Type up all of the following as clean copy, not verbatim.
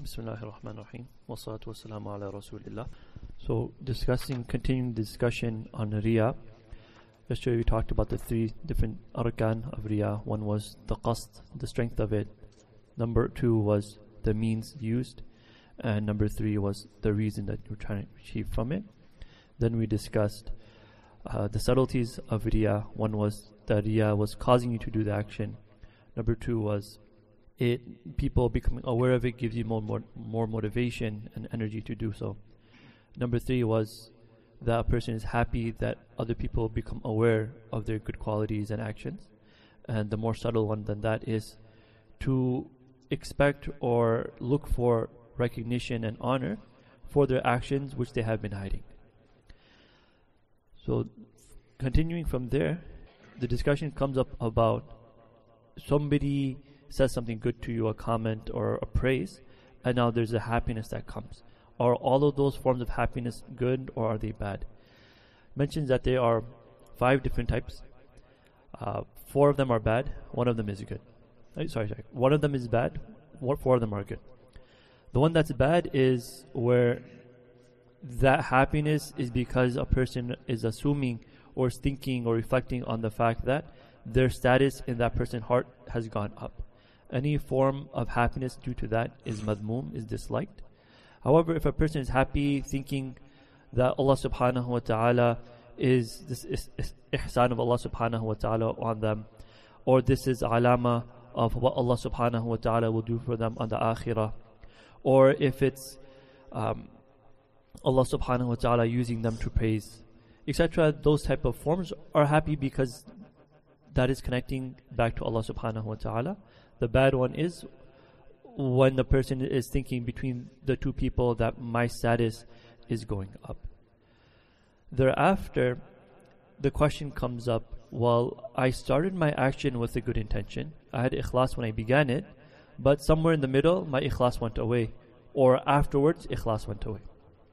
Bismillahirrahmanirrahim. Wassalatu wassalamu ala Rasulillah. So, continuing the discussion on Riya. Yesterday we talked about the 3 different arkan of Riya. One was the qasd, the strength of it. Number 2 was the means used. And number 3 was the reason that you're trying to achieve from it. Then we discussed the subtleties of Riya. One was that Riya was causing you to do the action. Number 2 was people becoming aware of it gives you more motivation and energy to do so. Number 3 was that a person is happy that other people become aware of their good qualities and actions. And the more subtle one than that is to expect or look for recognition and honor for their actions which they have been hiding. So continuing from there, the discussion comes up about somebody says something good to you, a comment or a praise, and now there's a happiness that comes. Are all of those forms of happiness good or are they bad? Mentions that there are 5 different types. 4 of them are bad, 1 of them is good. Sorry. 1 of them is bad, 4 of them are good. The one that's bad is where that happiness is because a person is assuming or is thinking or reflecting on the fact that their status in that person's heart has gone up. Any form of happiness due to that is madmoom, is disliked. However, if a person is happy thinking that Allah subhanahu wa ta'ala is this ihsan of Allah subhanahu wa ta'ala on them, or this is alama of what Allah subhanahu wa ta'ala will do for them on the akhirah, or if it's Allah subhanahu wa ta'ala using them to praise, etc., those type of forms are happy because that is connecting back to Allah subhanahu wa ta'ala. The bad one is when the person is thinking between the 2 people that my status is going up. Thereafter, the question comes up, well, I started my action with a good intention. I had ikhlas when I began it, but somewhere in the middle, my ikhlas went away, or afterwards, ikhlas went away.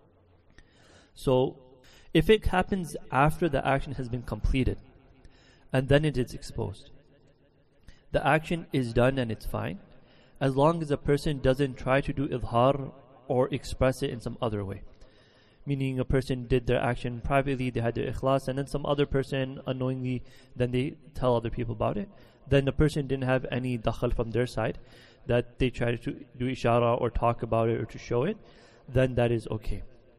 So, if it happens after the action has been completed, and then it is exposed, the action is done and it's fine, as long as a person doesn't try to do idhar or express it in some other way. Meaning a person did their action privately, they had their ikhlas, and then some other person unknowingly, then they tell other people about it. Then the person didn't have any dakhal from their side, that they try to do ishara or talk about it or to show it, then that is okay.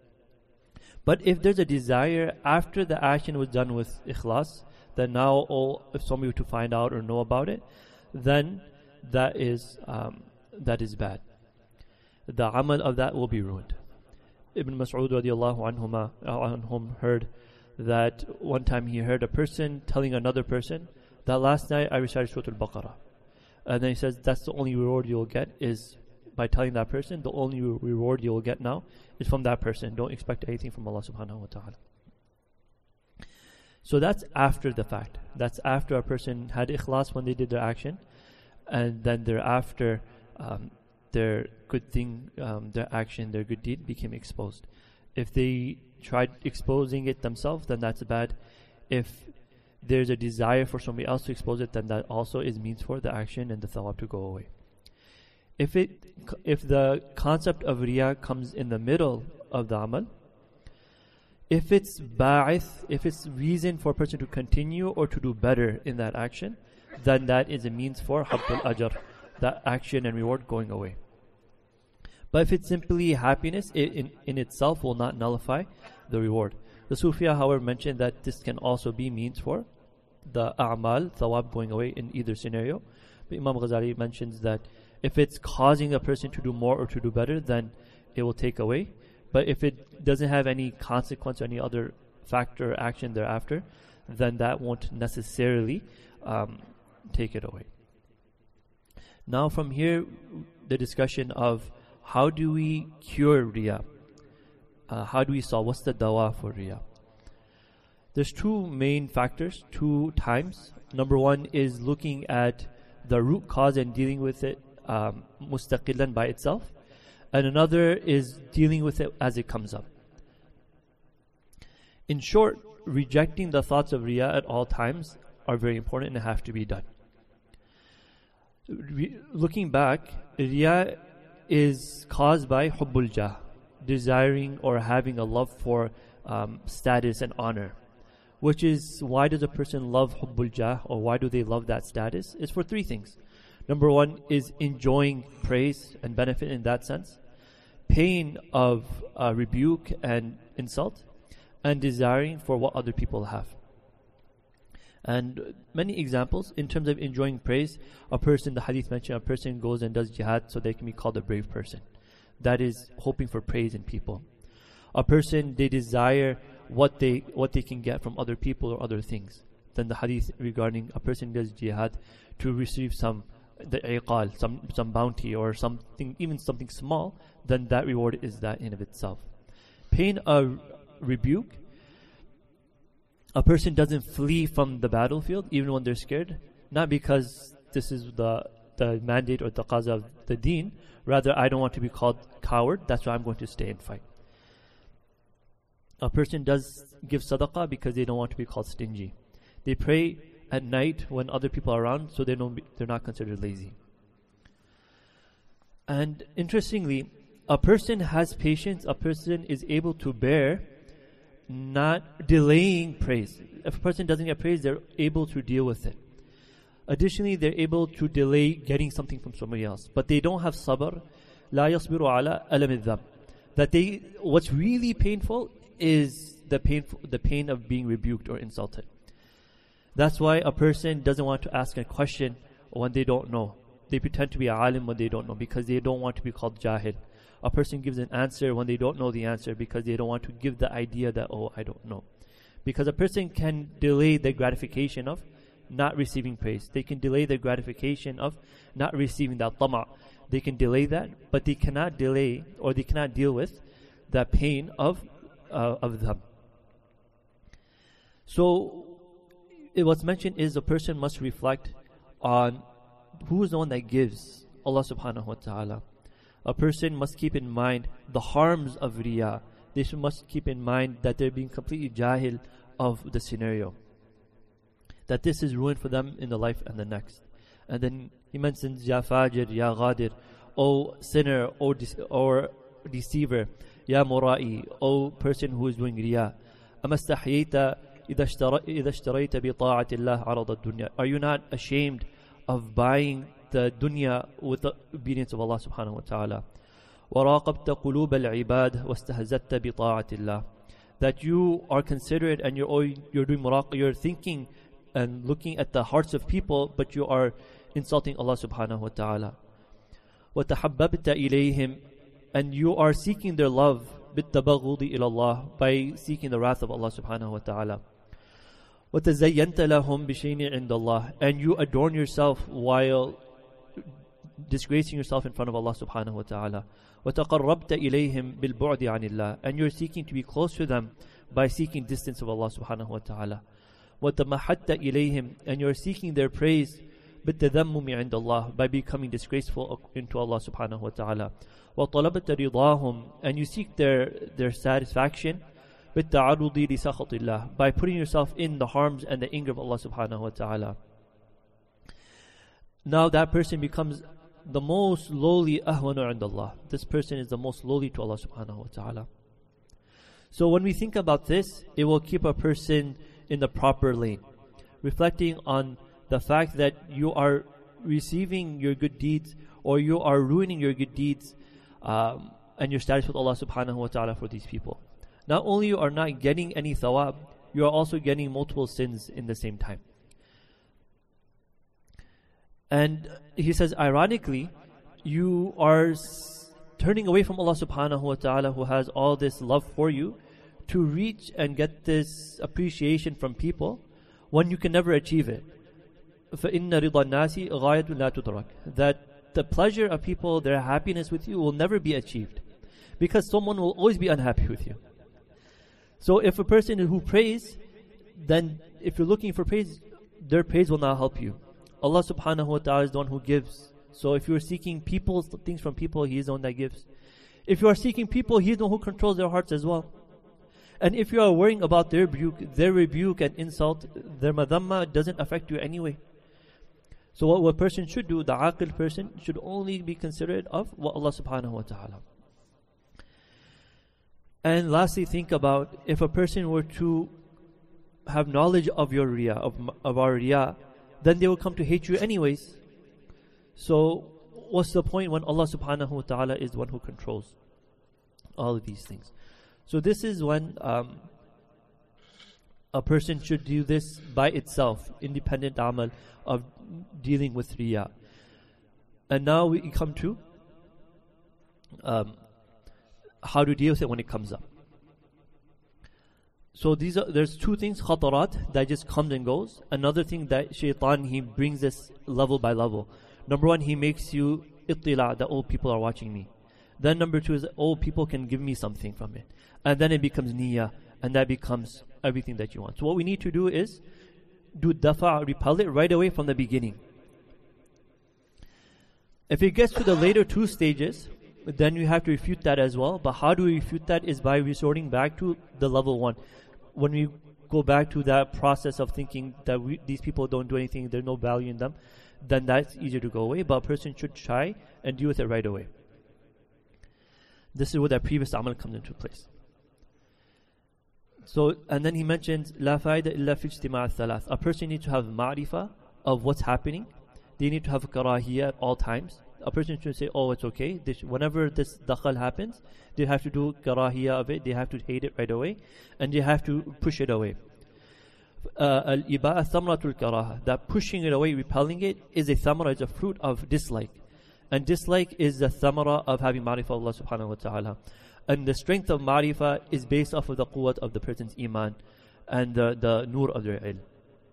But if there's a desire after the action was done with ikhlas, then now if somebody were to find out or know about it, then that is bad. The amal of that will be ruined. Ibn Mas'ud radiallahu anhum heard that one time he heard a person telling another person that last night I recited Surah Al-Baqarah. And then he says that's the only reward you'll get is by telling that person. The only reward you'll get now is from that person. Don't expect anything from Allah subhanahu wa ta'ala. So that's after the fact. That's after a person had ikhlas when they did their action, and then thereafter their good thing, their action, their good deed became exposed. If they tried exposing it themselves, then that's bad. If there's a desire for somebody else to expose it, then that also is means for the action and the thawab to go away. If the concept of riya comes in the middle of the amal, if it's ba'ith, if it's reason for a person to continue or to do better in that action, then that is a means for habbul ajr, that action and reward going away. But if it's simply happiness, it in itself will not nullify the reward. The Sufia, however, mentioned that this can also be means for the a'mal, thawab going away in either scenario. But Imam Ghazali mentions that if it's causing a person to do more or to do better, then it will take away. But if it doesn't have any consequence or any other factor or action thereafter, then that won't necessarily take it away. Now from here, the discussion of how do we cure riya? How do we solve? What's the dawa for riya? There's 2 main factors, 2 times. Number 1 is looking at the root cause and dealing with it mustaqillan by itself. And another is dealing with it as it comes up. In short, rejecting the thoughts of riya at all times are very important and have to be done. Looking back, riya is caused by hubbul jah, desiring or having a love for status and honor. Which is, why does a person love hubbul jah, or why do they love that status? It's for three things. Number one is enjoying praise and benefit in that sense, pain of rebuke and insult, and desiring for what other people have. And many examples in terms of enjoying praise. A person, the hadith mentioned, a person goes and does jihad so they can be called a brave person. That is hoping for praise in people. A person, they desire what they can get from other people or other things. Then the hadith regarding a person does jihad to receive the iqal, some bounty or something, even something small, then that reward is that in of itself. Pain of rebuke. A person doesn't flee from the battlefield even when they're scared, not because this is the mandate or the qaza of the deen. Rather, I don't want to be called coward, that's why I'm going to stay and fight. A person does give sadaqah because they don't want to be called stingy. They pray at night when other people are around, so they're not considered lazy. And interestingly, a person has patience, a person is able to bear not delaying praise. If a person doesn't get praise, they're able to deal with it. Additionally, they're able to delay getting something from somebody else. But they don't have sabr. لا يصبر على ألم الذنب. That what's really painful is the pain of being rebuked or insulted. That's why a person doesn't want to ask a question when they don't know. They pretend to be a alim when they don't know, because they don't want to be called jahil. A person gives an answer when they don't know the answer, because they don't want to give the idea that, oh, I don't know. Because a person can delay the gratification of not receiving praise. They can delay the gratification of not receiving that tama'. They can delay that, but they cannot delay, or they cannot deal with the pain of them. So what's mentioned is a person must reflect on who is the one that gives, Allah subhanahu wa ta'ala. A person must keep in mind the harms of riya. They must keep in mind that they're being completely jahil of the scenario, that this is ruin for them in the life and the next. And then he mentions, Ya fajir, Ya ghadir, O sinner, or deceiver, Ya mura'i, O person who is doing riya. Amastahiyita إذا اشتريت بطاعة الله عرض الدنيا. Are you not ashamed of buying the dunya with the obedience of Allah subhanahu wa ta'ala? وراقبت قلوب العباد واستهزأت بطاعة الله. That you are considerate and you're doing muraqah, you're thinking and looking at the hearts of people, but you are insulting Allah subhanahu wa ta'ala. وتحببت إليهم, and you are seeking their love بالتبغض إلى الله, by seeking the wrath of Allah subhanahu wa ta'ala. وتزينت لهم بشين عند الله, and you adorn yourself while disgracing yourself in front of Allah subhanahu wa ta'ala. وتقربت إليهم بالبعد عن الله, and you're seeking to be close to them by seeking distance of Allah subhanahu wa ta'ala. وتمحدت إليهم, and you're seeking their praise بالتذمم عند الله, by becoming disgraceful into Allah subhanahu wa ta'ala. وطلبت رضاهم, and you seek their satisfaction بالتعرض لسخط الله, by putting yourself in the harms and the anger of Allah subhanahu wa ta'ala. Now that person becomes the most lowly ahwanu عند Allah. This person is the most lowly to Allah subhanahu wa ta'ala. So when we think about this, it will keep a person in the proper lane, reflecting on the fact that you are receiving your good deeds, or you are ruining your good deeds, and your status with Allah subhanahu wa ta'ala for these people. Not only you are not getting any thawab, you are also getting multiple sins in the same time. And he says, ironically, you are turning away from Allah subhanahu wa ta'ala, who has all this love for you, to reach and get this appreciation from people when you can never achieve it. فَإِنَّ رِضَى النَّاسِ غَايَةٌ لَا تُدْرَكْ. That the pleasure of people, their happiness with you, will never be achieved, because someone will always be unhappy with you. So if a person who prays, then if you're looking for praise, their praise will not help you. Allah subhanahu wa ta'ala is the one who gives. So if you're seeking things from people, He is the one that gives. If you are seeking people, He is the one who controls their hearts as well. And if you are worrying about their rebuke and insult, their madamma doesn't affect you anyway. So what a person should do, the aqil person, should only be considerate of what Allah subhanahu wa ta'ala. And lastly, think about if a person were to have knowledge of your riya, of our riya, then they will come to hate you anyways. So what's the point when Allah subhanahu wa ta'ala is the one who controls all of these things? So this is when a person should do this by itself, independent amal of dealing with riya. And now we come to how to deal with it when it comes up. So there's two things, khatarat, that just comes and goes. Another thing that shaitan, he brings this level by level. Number one, he makes you ittila, that people are watching me. Then number two is people can give me something from it. And then it becomes niyyah, and that becomes everything that you want. So what we need to do is do dafa, repel it right away from the beginning. If it gets to the later two stages, then you have to refute that as well. But how do we refute that is by resorting back to the level one. When we go back to that process of thinking that these people don't do anything, there's no value in them, then that's easier to go away. But a person should try and deal with it right away. This is where that previous amal comes into place. So, and then he mentions لا فائدة إلا في اجتماع الثلاث. A person needs to have ma'rifah of what's happening. They need to have karahiyya at all times. A person should say, oh, it's okay. Whenever this dakhal happens, they have to do karahiyya of it. They have to hate it right away. And they have to push it away. Al-iba'a thamratul karaha. That pushing it away, repelling it, is a thamra, is a fruit of dislike. And dislike is the thamra of having ma'rifah Allah subhanahu wa ta'ala. And the strength of ma'rifah is based off of the quwwat of the person's iman and the nur of their ilm.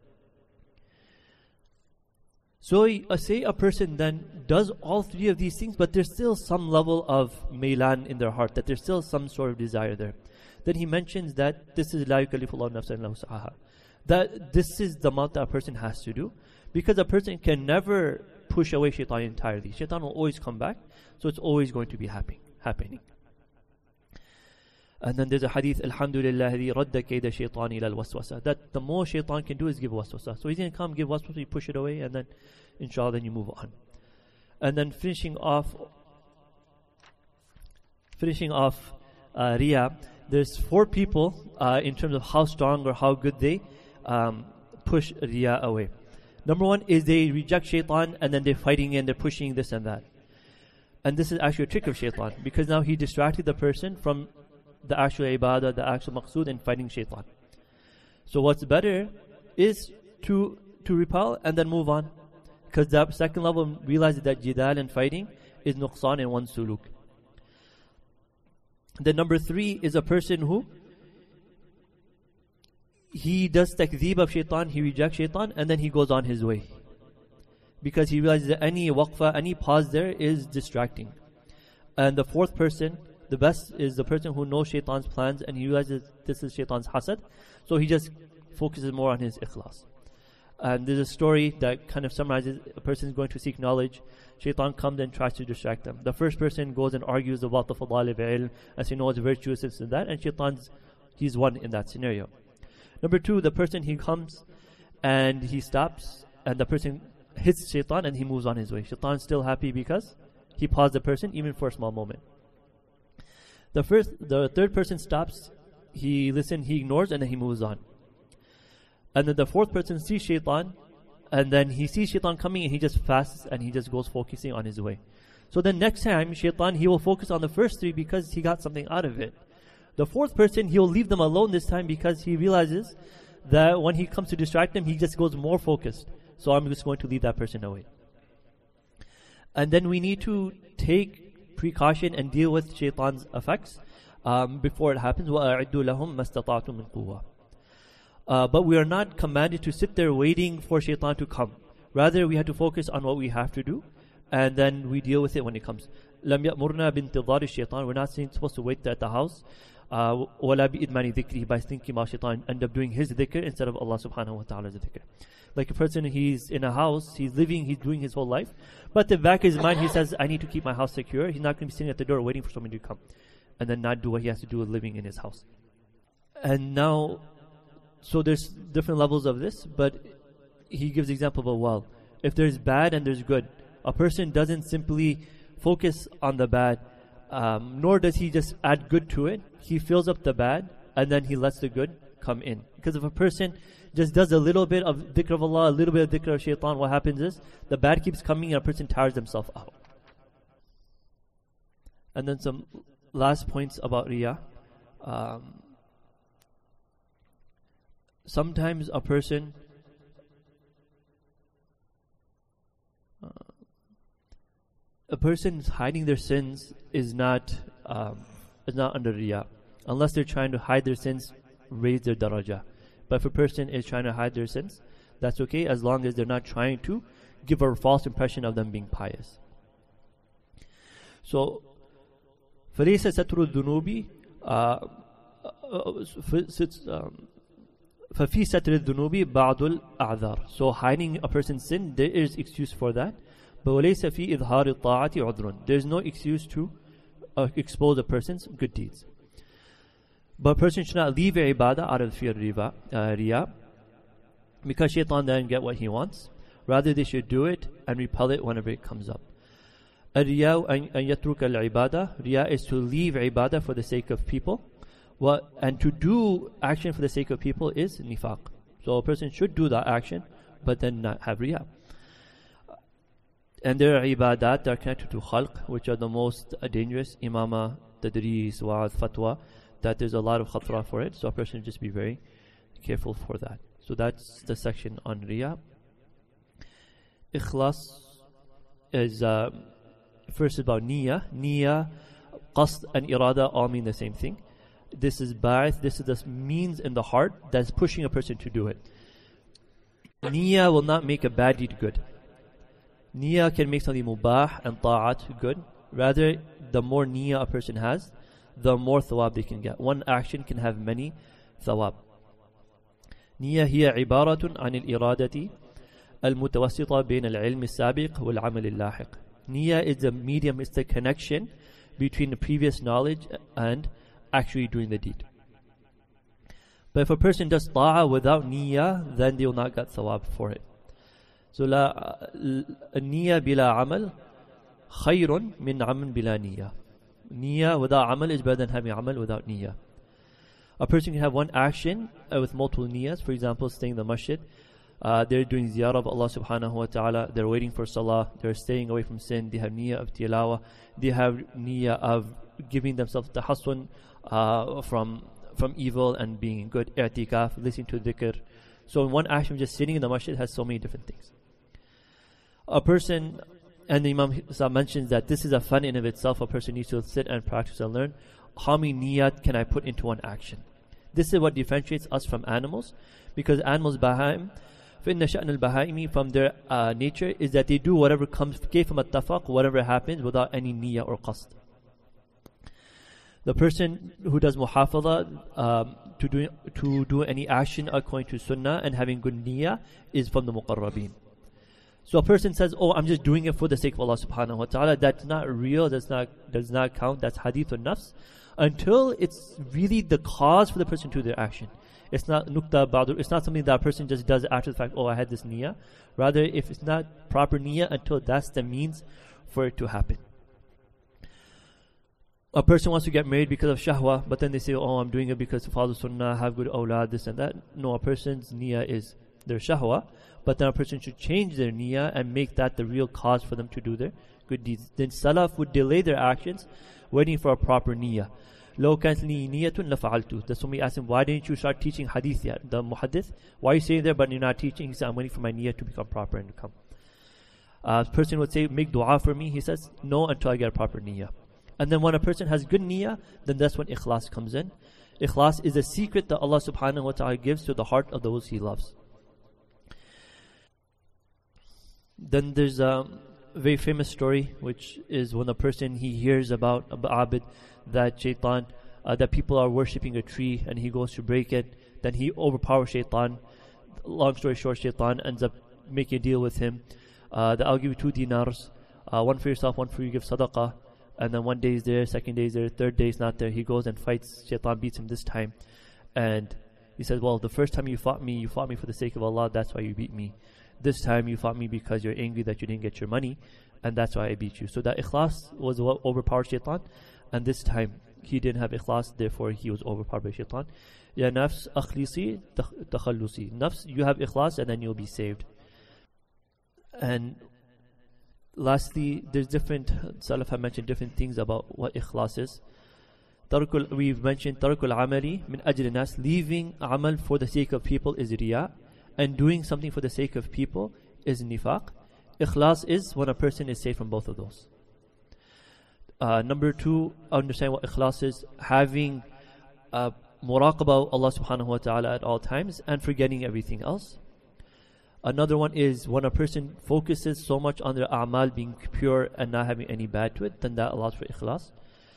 So say a person then does all three of these things, but there's still some level of mailan in their heart, that there's still some sort of desire there. Then he mentions that this is la yukallifullahu nafsan illa wus'aha. That this is the amount that a person has to do, because a person can never push away shaitan entirely. Shaitan will always come back, so it's always going to be happening. And then there's a hadith, Alhamdulillah, radda kayda shaitan ila al-waswasa, that the most shaitan can do is give waswasa. So he's going to come, give waswasa, you push it away, and then inshallah, then you move on. And then finishing off riya, there's 4 people in terms of how strong or how good they push riya away. Number 1 is they reject shaitan, and then they're fighting and they're pushing this and that. And this is actually a trick of shaitan, because now he distracted the person from the actual ibadah, the actual maqsood, and fighting shaitan. So what's better is to repel and then move on, because that second level realizes that jidal and fighting is nuqsan in one's suluk. Then number 3 is a person who he does takdeeb of shaitan, he rejects shaitan, and then he goes on his way, because he realizes that any waqfa, any pause there is distracting. And the 4th person, the best, is the person who knows shaitan's plans and he realizes this is shaitan's hasad, so he just focuses more on his ikhlas. And there's a story that kind of summarizes a person is going to seek knowledge. Shaitan comes and tries to distract them. The first person goes and argues about the fadal of ilm, as he knows virtuous and that, and he's won in that scenario. Number 2, the person, he comes and he stops, and the person hits shaitan and he moves on his way. Shaitan's still happy because he paused the person even for a small moment. The 3rd person stops, he listens, he ignores, and then he moves on. And then the 4th person sees shaitan, and then he sees shaitan coming, and he just fasts and he just goes focusing on his way. So then next time, shaitan, he will focus on the first 3 because he got something out of it. The 4th person, he will leave them alone this time because he realizes that when he comes to distract them, he just goes more focused. So I'm just going to leave that person away. And then we need to take precaution and deal with shaitan's effects before it happens. وَأَعِدُّ لَهُمْ مَا اسْتَطَعْتُم مِّن قُوَّةٍ. But we are not commanded to sit there waiting for shaitan to come. Rather, we have to focus on what we have to do, and then we deal with it when it comes. لَمْ يَأْمُرْنَا بِانْتِظَارِ الشَّيْطَانِ. We're not supposed to wait at the house. وَلَا بِإِدْمَانِ ذِكْرِهِ. By thinking about shaitan, end up doing his dhikr instead of Allah subhanahu wa ta'ala's dhikr. Like a person, he's in a house, he's living, he's doing his whole life, but the back of his mind, he says, I need to keep my house secure. He's not going to be sitting at the door waiting for somebody to come and then not do what he has to do with living in his house. And now, so there's different levels of this, but he gives the example of a well. if there's bad and there's good, a person doesn't simply focus on the bad, nor does he just add good to it. He fills up the bad and then he lets the good come in. Because if a person just does a little bit of dhikr of Allah, a little bit of dhikr of shaitan, what happens is the bad keeps coming and a person tires himself out. And then some last points about Riyah. Sometimes a person hiding their sins is not under Riyah. Unless they're trying to hide their sins, raise their darajah. But if a person is trying to hide their sins, that's okay, as long as they're not trying to give a false impression of them being pious. So, فَلَيْسَ سَتْرُ الذُّنُوبِ فَفِي سَتْرِ الذُّنُوبِ بَعْضُ الْأَعْذَارِ. So hiding a person's sin, there is excuse for that. But وَلَيْسَ فِي إِظْهَارِ الطَّاعَةِ عُذْرٌ. There's no excuse to expose a person's good deeds. But a person should not leave ibadah out of fear of riyah, because shaitan doesn't get what he wants. Rather, they should do it and repel it whenever it comes up. الرياء أن يترك العبادة. Riyah is to leave ibadah for the sake of people. And to do action for the sake of people is nifaq. So a person should do that action, but then not have riyah. And there are ibadat that are connected to khalq, which are the most dangerous. Imama, tadris, wa'ad, fatwa, that there's a lot of khatra for it. So a person should just be very careful for that. So that's the section on riyah. Ikhlas is first about niyyah. Niyyah, qasd and irada all mean the same thing. This is ba'ith, this is the means in the heart that's pushing a person to do it. Niyyah will not make a bad deed good. Niyyah can make something mubah and ta'at good. Rather, the more niyyah a person has, the more thawab they can get. One action can have many thawab. Niyyah hiya ibaratun an al-iradati al-mutawassita bain al-ilm al-sabiq wal-amal al-lahiq. Niyyah is the medium, it's the connection between the previous knowledge and actually doing the deed. But if a person does ta'ah without niyyah, then they will not get thawab for it. So niyyah bila amal khayrun min amal bila niyyah. Niyyah without amal is better than having amal without niyyah. A person can have one action with multiple niyyahs. For example, staying in the masjid. They're doing ziyarah of Allah subhanahu wa ta'ala. They're waiting for salah. They're staying away from sin. They have niyyah of tilawah. They have niyyah of giving themselves tahassun from evil and being good. I'tikaf, listening to dhikr. So in one action, just sitting in the masjid has so many different things. A person, and the Imam mentions that this is a fun in of itself. A person needs to sit and practice and learn. How many niyat can I put into one action? This is what differentiates us from animals, because animals, bahaim, فإن شأن البهائم, from their nature is that they do whatever comes, كيف ما اتفق, whatever happens without any niyyah or qasd. The person who does muhafadha, to do any action according to sunnah and having good niyyah, is from the muqarrabeen. So a person says, oh, I'm just doing it for the sake of Allah subhanahu wa ta'ala. That's not real, does not count. That's hadith al-nafs. Until it's really the cause for the person to do their action. It's not nukta ba'dur. It's not something that a person just does after the fact, oh, I had this niyyah. Rather, if it's not proper niyyah, until that's the means for it to happen. A person wants to get married because of shahwa, but then they say, oh, I'm doing it because to follow sunnah, have good awlad, this and that. No, a person's niyyah is their shahwa, but then a person should change their niyyah and make that the real cause for them to do their good deeds. Then salaf would delay their actions, waiting for a proper niyyah. لو كانت لي نية لفعلت. That's when we asked him, why didn't you start teaching hadith yet? The muhaddith, why are you sitting there but you're not teaching? He said, I'm waiting for my niyyah to become proper and to come. A person would say, make dua for me. He says, no, until I get a proper niyyah. And then when a person has good niyyah, then that's when ikhlas comes in. Ikhlas is a secret that Allah subhanahu wa ta'ala gives to the heart of those He loves. Then there's a very famous story, which is when a person, he hears about abid, that shaitan, that people are worshipping a tree, and he goes to break it. Then he overpowers shaitan. Long story short, shaitan ends up making a deal with him. That I'll give you 2 dinars, one for yourself, one for you, give sadaqah. And then one day he's there, second day he's there, third day he's not there. He goes and fights. Shaitan beats him this time. And he says, well, the first time you fought me for the sake of Allah, that's why you beat me. this time you fought me because you're angry that you didn't get your money, and that's why I beat you. So that ikhlas was what overpowered shaitan, and this time he didn't have ikhlas, therefore he was overpowered by shaitan. Ya nafs akhlisi takhallusi. Nafs, you have ikhlas and then you'll be saved. And lastly, there's different, Salaf have mentioned different things about what ikhlas is. We've mentioned tarkul amali min ajli nas, leaving amal for the sake of people is riya, and doing something for the sake of people is nifaq. Ikhlas is when a person is safe from both of those. Number 2, understand what ikhlas is, having muraqabah Allah subhanahu wa ta'ala at all times and forgetting everything else. Another one is when a person focuses so much on their a'mal being pure and not having any bad to it, then that allows for ikhlas.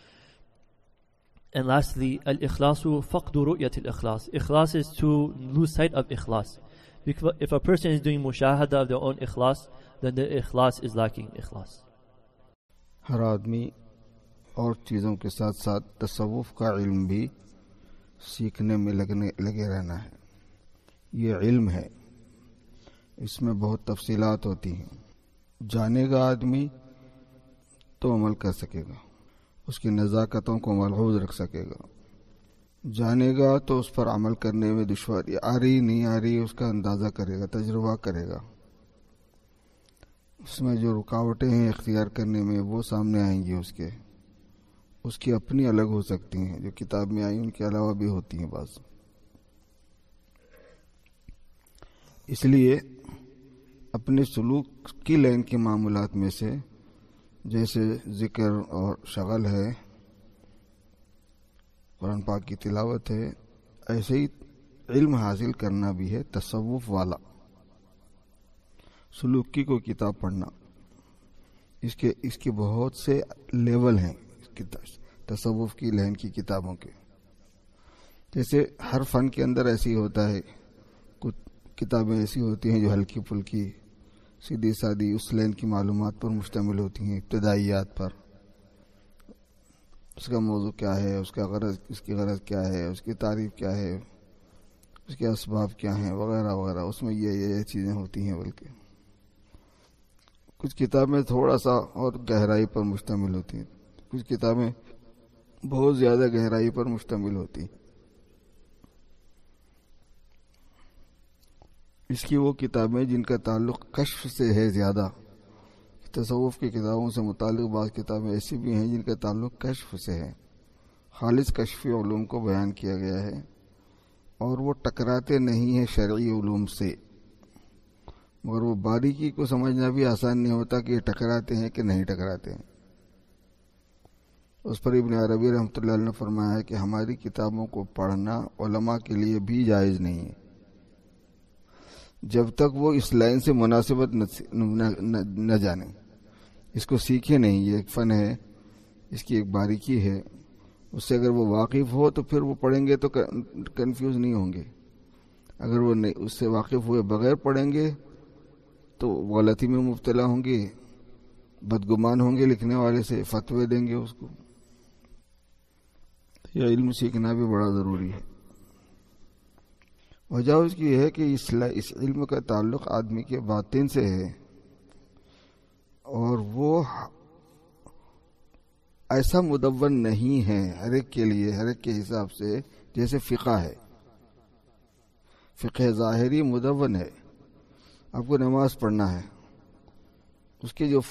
And lastly, al-ikhlasu faqdu ru'yat al-ikhlas. Ikhlas is to lose sight of ikhlas. Because if a person is doing mushahada of their own ikhlas, then the ikhlas is lacking ikhlas. ہر آدمی اور چیزوں کے ساتھ ساتھ تصوف کا علم بھی سیکھنے میں لگے رہنا ہے. یہ علم ہے، اس میں بہت تفصیلات ہوتی ہیں. جانے گا آدمی تو عمل کر سکے گا، اس کی نزاکتوں کو ملحوظ رکھ سکے گا. جانے گا تو اس پر عمل کرنے میں دشواری آ رہی نہیں آ رہی اس کا اندازہ کرے گا، تجربہ کرے گا. اس میں جو رکاوٹیں ہیں اختیار کرنے میں وہ سامنے آئیں گی، اس کی اپنی الگ ہو سکتی ہیں، جو کتاب میں آئی ان کے علاوہ بھی ہوتی ہیں بعض. اس لیے اپنے سلوک کی لائن کے معاملات میں سے جیسے ذکر اور شغل ہے، قرآن پاک کی تلاوت ہے، ایسے ہی علم حاصل کرنا بھی ہے تصوف والا. سلوک کی کوئی کتاب پڑھنا، اس کے بہت سے لیول ہیں تصوف کی لائن کی کتابوں کے. جیسے ہر فن کے اندر ایسی ہوتا ہے، کچھ کتابیں ایسی ہوتی ہیں جو ہلکی پھلکی سیدھی سادی اس لائن کی معلومات پر مشتمل ہوتی ہیں، ابتدائیات پر. اس کا موضوع کیا ہے، اس کی غرض کیا ہے، اس کی تعریف کیا ہے، اس کے اسباب کیا ہیں، وغیرہ وغیرہ. اس میں یہ چیزیں ہوتی ہیں. بلکہ کچھ کتابیں تھوڑا سا اور گہرائی پر مشتمل ہوتی ہیں، کچھ کتابیں بہت زیادہ گہرائی پر مشتمل ہوتی ہیں. اس کی وہ کتابیں جن کا تعلق کشف سے ہے زیادہ. تصوف کی کتابوں سے متعلق بعض کتابیں ایسی بھی ہیں جن کا تعلق کشف سے ہے، خالص کشفی علوم کو بیان کیا گیا ہے، اور وہ ٹکراتے نہیں ہیں شرعی علوم سے. مگر وہ باریکی کو سمجھنا بھی آسان نہیں ہوتا کہ یہ ٹکراتے ہیں کہ نہیں ٹکراتے ہیں. اس پر ابن عربی رحمۃ اللہ علیہ نے فرمایا ہے کہ ہماری کتابوں کو پڑھنا علماء کے لیے بھی جائز نہیں ہے جب تک وہ اس لائن سے مناسبت نہ جانیں، اس کو سیکھے نہیں. یہ ایک فن ہے، اس کی ایک باریکی ہے. اس سے اگر وہ واقف ہو تو پھر وہ پڑھیں گے تو کنفیوز نہیں ہوں گے. اگر وہ اس سے واقف ہوئے بغیر پڑھیں گے تو غلطی میں مبتلا ہوں گے، بدگمان ہوں گے، لکھنے والے سے فتوے دیں گے اس کو. یہ علم سیکھنا بھی بڑا ضروری ہے. وجہ اس کی ہے کہ اس علم کا تعلق آدمی کے باطن سے ہے، اور وہ ایسا مدون نہیں ہے ہر ایک کے لیے، ہر ایک کے حساب سے. جیسے فقہ ہے، فقہ ظاہری مدون ہے. آپ کو نماز پڑھنا ہے، اس کے جو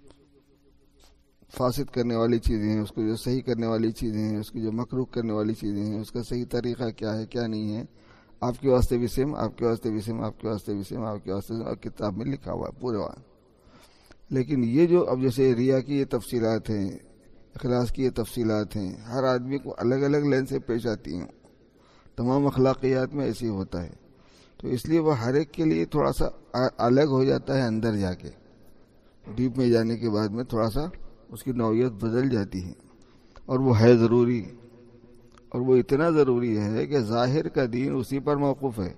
فاسد کرنے والی چیزیں ہیں، اس کو جو صحیح کرنے والی چیزیں ہیں، اس کی جو مکروہ کرنے والی چیزیں ہیں، اس کا صحیح طریقہ کیا ہے کیا نہیں ہے، آپ کے واسطے بھی سیم، آپ کے واسطے بھی سیم، آپ کے واسطے بھی سیم، آپ کے واسطے کتاب میں لکھا ہوا ہے پورے وہاں. لیکن یہ جو اب جیسے ریا کی یہ تفصیلات ہیں، اخلاص کی یہ تفصیلات ہیں، ہر آدمی کو الگ الگ لین سے پیش آتی ہیں. تمام اخلاقیات میں ایسے ہی ہوتا ہے. تو اس لیے وہ ہر ایک کے لیے تھوڑا سا الگ ہو جاتا ہے. اندر جا کے ڈیپ میں جانے کے بعد میں تھوڑا سا اس کی نوعیت بدل جاتی ہے. اور وہ ہے ضروری، اور وہ اتنا ضروری ہے کہ ظاہر کا دین اسی پر موقوف ہے.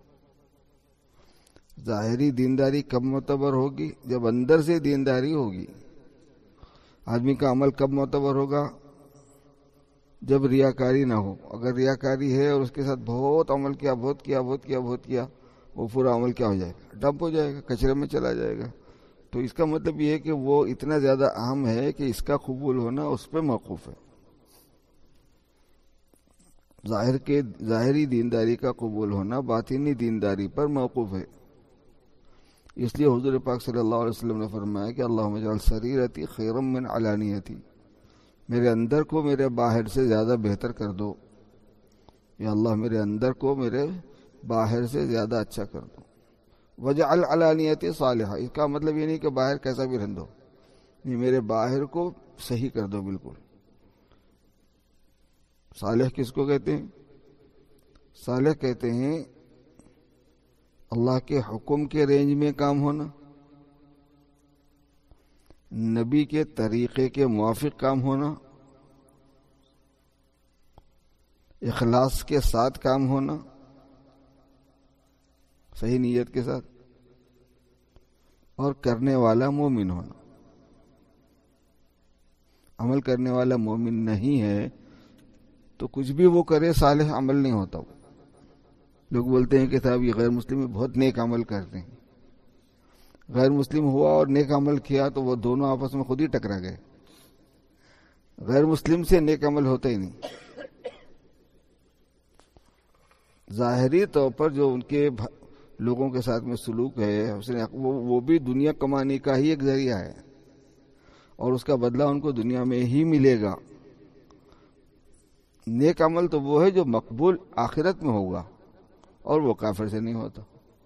ظاہری دینداری کب معتبر ہوگی؟ جب اندر سے دینداری ہوگی. آدمی کا عمل کب معتبر ہوگا؟ جب ریاکاری نہ ہو. اگر ریاکاری ہے اور اس کے ساتھ بہت عمل کیا، بہت کیا، وہ پورا عمل کیا ہو جائے گا؟ ڈمپ ہو جائے گا، کچرے میں چلا جائے گا. تو اس کا مطلب یہ ہے کہ وہ اتنا زیادہ اہم ہے کہ اس کا قبول ہونا اس پہ موقوف ہے. ظاہری دینداری کا قبول ہونا باطنی دینداری پر موقوف ہے. اس لیے حضور پاک صلی اللہ علیہ وسلم نے فرمایا کہ اللہم اجعل سریرتی خیرا من علانیتی، میرے اندر کو میرے باہر سے زیادہ بہتر کر دو، یا اللہ میرے اندر کو میرے باہر سے زیادہ اچھا کر دو. وجعل علانیتی صالحہ، اس کا مطلب یہ نہیں کہ باہر کیسا بھی رہن دو، نہیں، میرے باہر کو صحیح کر دو بالکل. صالح کس کو کہتے ہیں؟ صالح کہتے ہیں اللہ کے حکم کے رینج میں کام ہونا، نبی کے طریقے کے موافق کام ہونا، اخلاص کے ساتھ کام ہونا، صحیح نیت کے ساتھ، اور کرنے والا مومن ہونا. عمل کرنے والا مومن نہیں ہے تو کچھ بھی وہ کرے صالح عمل نہیں ہوتا. وہ لوگ بولتے ہیں کہ صاحب یہ غیر مسلم بہت نیک عمل کرتے ہیں. غیر مسلم ہوا اور نیک عمل کیا تو وہ دونوں آپس میں خود ہی ٹکرا گئے. غیر مسلم سے نیک عمل ہوتا ہی نہیں. ظاہری طور پر جو ان کے لوگوں کے ساتھ میں سلوک ہے وہ بھی دنیا کمانے کا ہی ایک ذریعہ ہے، اور اس کا بدلہ ان کو دنیا میں ہی ملے گا. نیک عمل تو وہ ہے جو مقبول آخرت میں ہوگا، اور وہ کافر سے نہیں ہوتا.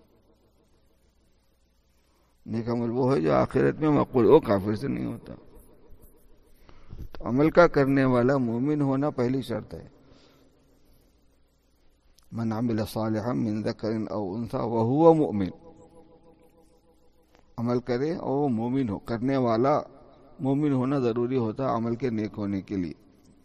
نیک عمل وہ ہے جو آخرت میں مقبول، وہ کافر سے نہیں ہوتا. تو عمل کا کرنے والا مومن ہونا پہلی شرط ہے. من عمل صالحا من ذکر او انثى وهو مؤمن، عمل کرے اور وہ مومن ہو. کرنے والا مومن ہونا ضروری ہوتا ہے عمل کے نیک ہونے کے لیے.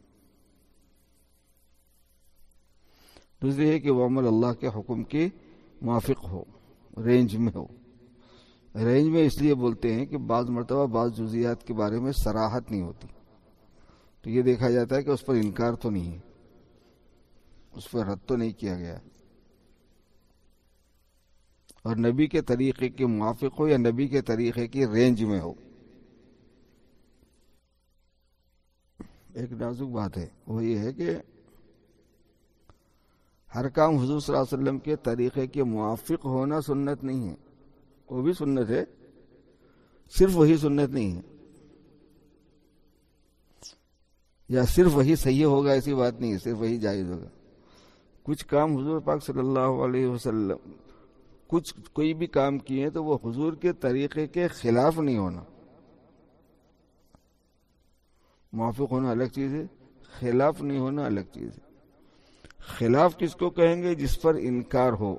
دوسری ہے کہ وہ عمل اللہ کے حکم کے موافق ہو، رینج میں ہو. رینج میں اس لیے بولتے ہیں کہ بعض مرتبہ بعض جزیات کے بارے میں صراحت نہیں ہوتی، تو یہ دیکھا جاتا ہے کہ اس پر انکار تو نہیں ہے، اس پر رد تو نہیں کیا گیا، اور نبی کے طریقے کے موافق ہو یا نبی کے طریقے کی رینج میں ہو. ایک نازک بات ہے، وہ یہ ہے کہ ہر کام حضور صلی اللہ علیہ وسلم کے طریقے کے موافق ہونا سنت نہیں ہے. وہ بھی سنت ہے، صرف وہی سنت نہیں ہے، یا صرف وہی صحیح ہوگا ایسی بات نہیں ہے، صرف وہی جائز ہوگا. کچھ کام حضور پاک صلی اللہ علیہ وسلم کوئی بھی کام کیے تو وہ حضور کے طریقے کے خلاف نہیں ہونا. موافق ہونا الگ چیز ہے، خلاف نہیں ہونا الگ چیز ہے. خلاف کس کو کہیں گے؟ جس پر انکار ہو،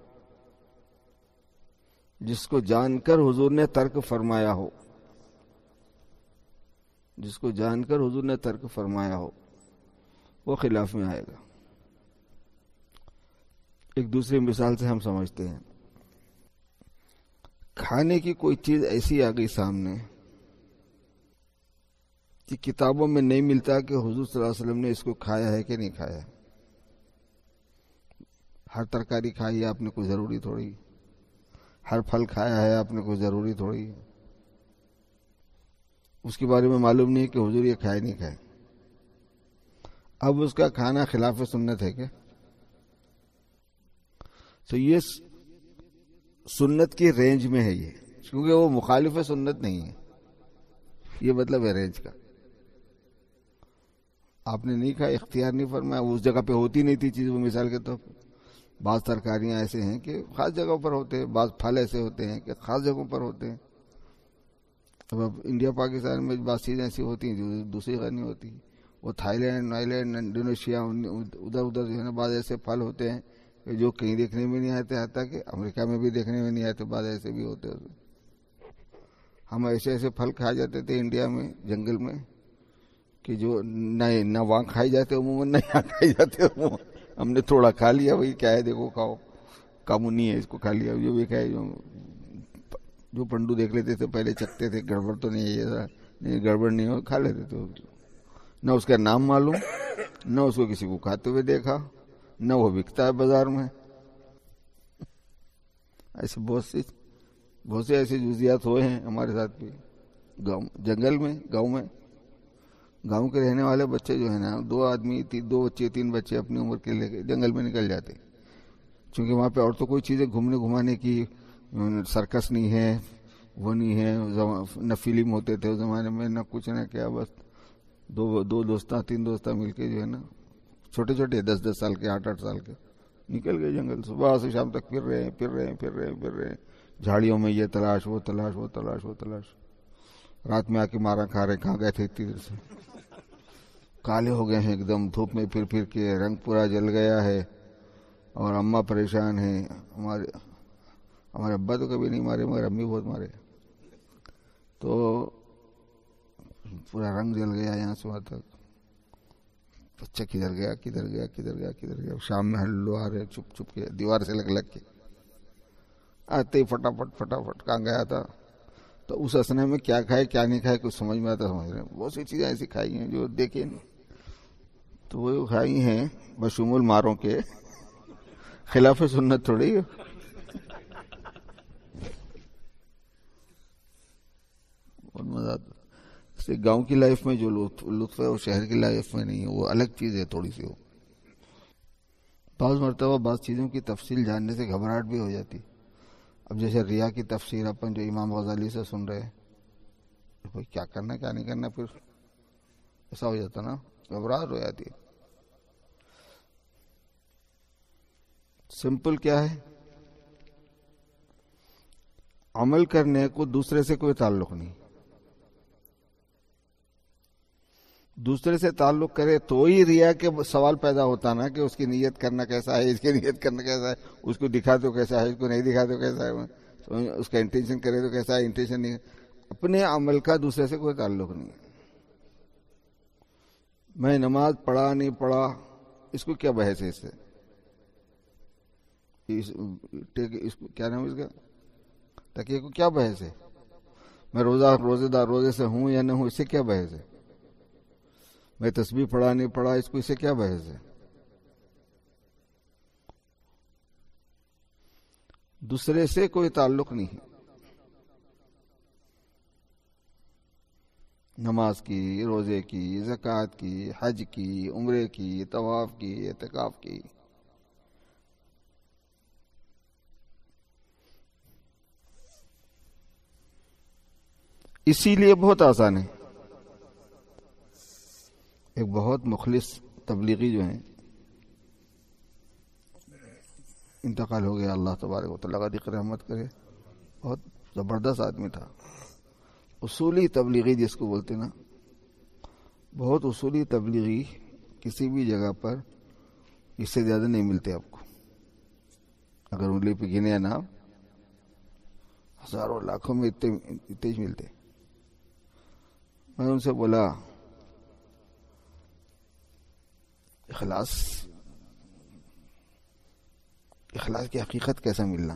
جس کو جان کر حضور نے ترک فرمایا ہو، جس کو جان کر حضور نے ترک فرمایا ہو، وہ خلاف میں آئے گا. ایک دوسری مثال سے ہم سمجھتے ہیں، کھانے کی کوئی چیز ایسی آ گئی سامنے کہ کتابوں میں نہیں ملتا کہ حضور صلی اللہ علیہ وسلم نے اس کو کھایا ہے کہ نہیں کھایا. ہر ترکاری کھائی ہے آپ نے، کوئی ضروری تھوڑی. ہر پھل کھایا ہے آپ نے، کوئی ضروری تھوڑی. اس کے بارے میں معلوم نہیں کہ حضور یہ کھائے نہیں کھائے. اب اس کا کھانا خلاف سنت ہے کیا؟ تو یہ سنت کی رینج میں ہے، یہ کیونکہ وہ مخالف سنت نہیں ہے. یہ مطلب ہے رینج کا. آپ نے نہیں کھا، اختیار نہیں فرمایا، اس جگہ پہ ہوتی نہیں تھی چیز. وہ مثال کے طور پر بعض ترکاریاں ایسے ہیں کہ خاص جگہوں پر ہوتے ہیں، بعض پھل ایسے ہوتے ہیں کہ خاص جگہوں پر ہوتے ہیں. اب انڈیا پاکستان میں بعض چیزیں ایسی ہوتی ہیں جو دوسری جگہ نہیں ہوتی. وہ تھائی لینڈ انڈونیشیا ادھر جو ہے نا، بعض ایسے پھل ہوتے ہیں کہ جو کہیں دیکھنے میں نہیں آتے، حتیٰ کہ امریکہ میں بھی دیکھنے میں نہیں آتے. بعض ایسے بھی ہوتے ہیں. ہم ایسے پھل کھائے جاتے تھے انڈیا میں جنگل میں کہ جو نہ وہاں کھائے جاتے عموماً، نہ یہاں کھائے جاتے عموماً. ہم نے تھوڑا کھا لیا، وہی کیا ہے دیکھو کھاؤ، کامونی ہے اس کو کھا لیا. جو بھی کھائے جو پنڈو دیکھ لیتے تھے پہلے چکتے تھے، گڑبڑ تو نہیں ہے، نہیں گڑبڑ نہیں ہو، کھا لیتے تھے. نہ اس کا نام معلوم، نہ اس کو کسی کو کھاتے ہوئے دیکھا، نہ وہ بکتا ہے بازار میں. ایسے بہت سے ایسے جزیات ہوئے ہیں ہمارے ساتھ بھی. جنگل میں گاؤں کے رہنے والے بچے جو ہے نا، 2 بچے اپنی عمر کے لے کے جنگل میں نکل جاتے، چونکہ وہاں پہ اور تو کوئی چیزیں گھمانے کی سرکس نہیں ہے، وہ نہیں ہے، نہ فلم ہوتے تھے اس زمانے میں، نہ کچھ نہ کیا. بس 3 دوستاں مل کے جو ہے نا، چھوٹے 10 سال کے 8 سال کے نکل گئے جنگل. صبح سے شام تک پھر رہے ہیں جھاڑیوں میں، یہ تلاش وہ تلاش. رات میں آ کے مارا کھا رہے، کہاں گئے تھے اتنی دیر سے. کالے ہو گئے ہیں ایک دم دھوپ میں پھر کے، رنگ پورا جل گیا ہے. اور اماں پریشان ہیں. ہمارے ابا تو کبھی نہیں مارے مگر امی بہت مارے. تو پورا رنگ جل گیا یہاں سے وہاں تک. بچہ کدھر گیا. شام میں ہلو آ رہے چھپ کے، دیوار سے لگ کے آتے ہی فٹافٹ کہاں گیا تھا. تو اس اسنے میں کیا کھائے کیا نہیں کھائے کچھ سمجھ میں آتا. سمجھ رہے ہیں بہت سی چیزیں ایسی کھائی ہیں جو دیکھیں نہیں، تو وہ کھائی ہیں بشمول ماروں کے، خلاف سنت تھوڑی. بہت مزہ آتا. گاؤں کی لائف میں جو لطف ہے وہ شہر کی لائف میں نہیں ہے، وہ الگ چیز ہے تھوڑی سی. وہ بعض مرتبہ بعض چیزوں کی تفصیل جاننے سے گھبراہٹ بھی ہو جاتی. اب جیسے ریا کی تفسیر اپن جو امام غزالی سے سن رہے ہیں، کیا کرنا کیا نہیں کرنا، پھر ایسا ہو جاتا نا، گھبراہٹ ہو جاتی. سمپل کیا ہے، عمل کرنے کو دوسرے سے کوئی تعلق نہیں. دوسرے سے تعلق کرے تو ہی ریا کے سوال پیدا ہوتا نا، کہ اس کی نیت کرنا کیسا ہے، اس کی نیت کرنا کیسا ہے، اس کو دکھا تو کیسا ہے، اس کو نہیں دکھا تو کیسا ہے، اس کا انٹینشن کرے تو کیسا ہے، انٹینشن نہیں. اپنے عمل کا دوسرے سے کوئی تعلق نہیں. میں نماز پڑھا نہیں پڑھا، اس کو کیا بحث ہے، اس سے کیا نام اس کا، تکیے کو کیا بحث ہے. میں روزے سے ہوں یا نہ ہوں، اس سے کیا بحث ہے. میں تسبیح پڑھا نہیں پڑھا، اس کو اس سے کیا بحث ہے. دوسرے سے کوئی تعلق نہیں ہے. نماز کی، روزے کی، زکوٰۃ کی، حج کی، عمرے کی، طواف کی، اعتکاف کی. اسی لیے بہت آسان ہے. ایک بہت مخلص تبلیغی جو ہیں، انتقال ہو گیا، اللہ تبارک و تعالیٰ کا رحمت کرے. بہت زبردست آدمی تھا، اصولی تبلیغی جس کو بولتے نا، بہت اصولی تبلیغی. کسی بھی جگہ پر اس سے زیادہ نہیں ملتے آپ کو. اگر انگلی پہ گنے نا، ہزاروں لاکھوں میں اتنے ہی ملتے. میں ان سے بولا اخلاص کی حقیقت کیسا ملنا.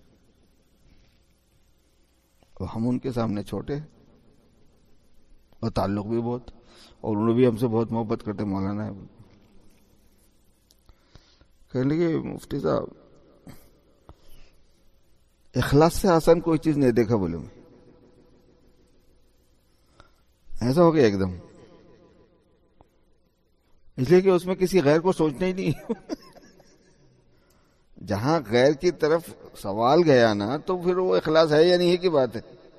اور ہم ان کے سامنے چھوٹے، اور تعلق بھی بہت، اور انہوں نے بھی ہم سے بہت محبت کرتے. مولانا کہنے لگے مفتی صاحب اخلاص سے آسان کوئی چیز نہیں دیکھا. بولے میں ایسا ہو گیا ایک دم، اس لیے کہ اس میں کسی غیر کو سوچنا ہی نہیں. جہاں غیر کی طرف سوال گیا نا، تو پھر وہ اخلاص ہے یا نہیں ہے کی بات ہے.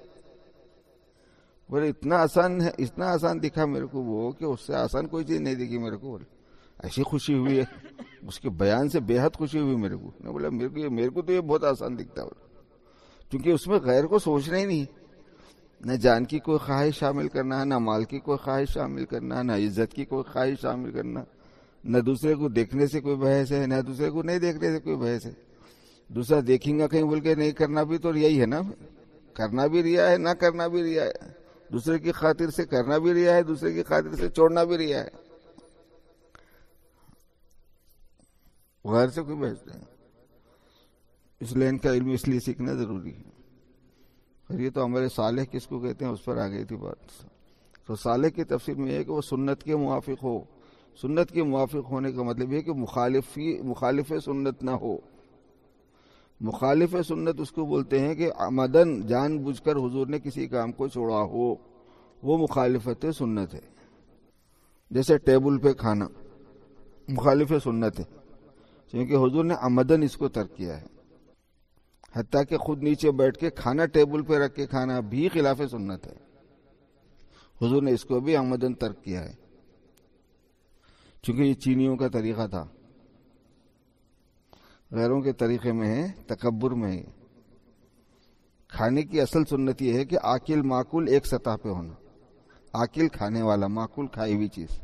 بولے اتنا آسان ہے، اتنا آسان دکھا میرے کو وہ، کہ اس سے آسان کوئی چیز نہیں دکھی میرے کو. بولے ایسی خوشی ہوئی ہے اس کے بیان سے، بے حد خوشی ہوئی میرے کو. میں بولا میرے کو تو یہ بہت آسان دکھتا ہے، کیونکہ اس میں غیر کو سوچنا ہی نہیں. نہ جان کی کوئی خواہش شامل کرنا، نہ مال کی کوئی خواہش شامل کرنا، نہ عزت کی کوئی خواہش شامل کرنا، نہ دوسرے کو دیکھنے سے کوئی بحث ہے، نہ دوسرے کو نہیں دیکھنے سے کوئی بحث ہے. دوسرا دیکھیں گا کہیں بول کے نہیں کرنا بھی تو یہی ہے نا. کرنا بھی ریا ہے، نہ کرنا بھی ریا ہے. دوسرے کی خاطر سے کرنا بھی ریا ہے، دوسرے کی خاطر سے چھوڑنا بھی ریا ہے. غیر سے کوئی بحث نہیں. اس لیے ان کا علم اس لیے سیکھنا ضروری ہے. پھر یہ تو ہمارے صالح کس کو کہتے ہیں، اس پر آ گئی تھی بات. تو صالح کی تفسیر میں یہ ہے کہ وہ سنت کے موافق ہو. سنت کے موافق ہونے کا مطلب یہ ہے کہ مخالف سنت نہ ہو. مخالف سنت اس کو بولتے ہیں کہ عمدن جان بوجھ کر حضور نے کسی کام کو چھوڑا ہو، وہ مخالفت سنت ہے. جیسے ٹیبل پہ کھانا مخالف سنت ہے، کیونکہ حضور نے عمدن اس کو ترک کیا ہے. حتیٰ کہ خود نیچے بیٹھ کے کھانا ٹیبل پہ رکھ کے کھانا بھی خلاف سنت ہے. حضور نے اس کو بھی عمدن ترک کیا ہے، چونکہ یہ چینیوں کا طریقہ تھا، غیروں کے طریقے میں ہے، تکبر میں ہے. کھانے کی اصل سنت یہ ہے کہ آکل معقول ایک سطح پہ ہونا. آکل کھانے والا، معقول کھائی ہوئی چیز.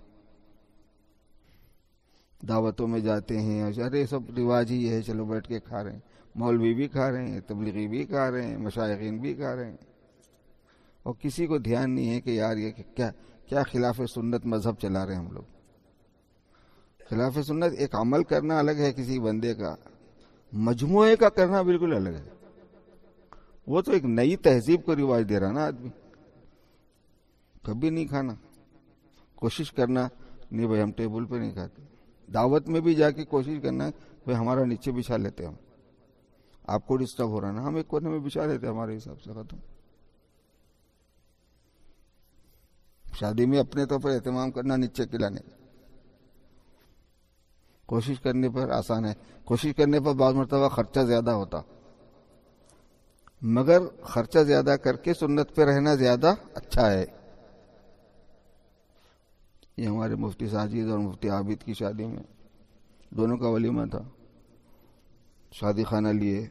دعوتوں میں جاتے ہیں، ارے سب رواج ہی ہے، چلو بیٹھ کے کھا رہے ہیں. مولوی بھی کھا رہے ہیں، تبلیغی بھی کھا رہے ہیں، مشائخین بھی کھا رہے ہیں، اور کسی کو دھیان نہیں ہے کہ یار یہ کیا خلاف سنت مذہب چلا رہے ہیں ہم لوگ. خلاف سنت ایک عمل کرنا الگ ہے کسی بندے کا، مجموعے کا کرنا بالکل الگ ہے. وہ تو ایک نئی تہذیب کو رواج دے رہا نا آدمی. کبھی نہیں کھانا، کوشش کرنا نہیں بھائی ہم ٹیبل پہ نہیں کھاتے. دعوت میں بھی جا کے کوشش کرنا بھائی ہمارا نیچے بچھا لیتے ہم، آپ کو ڈسٹرب ہو رہا نا، ہم ایک کونے میں بچھا لیتے ہمارے حساب سے، ختم. شادی میں اپنے طور پر اہتمام کرنا نیچے کھلانے کا. کوشش کرنے پر آسان ہے، کوشش کرنے پر بعض مرتبہ خرچہ زیادہ ہوتا، مگر خرچہ زیادہ کر کے سنت پہ رہنا زیادہ اچھا ہے. یہ ہمارے مفتی ساجد اور مفتی عابد کی شادی میں دونوں کا ولیمہ تھا. شادی خانہ لیے،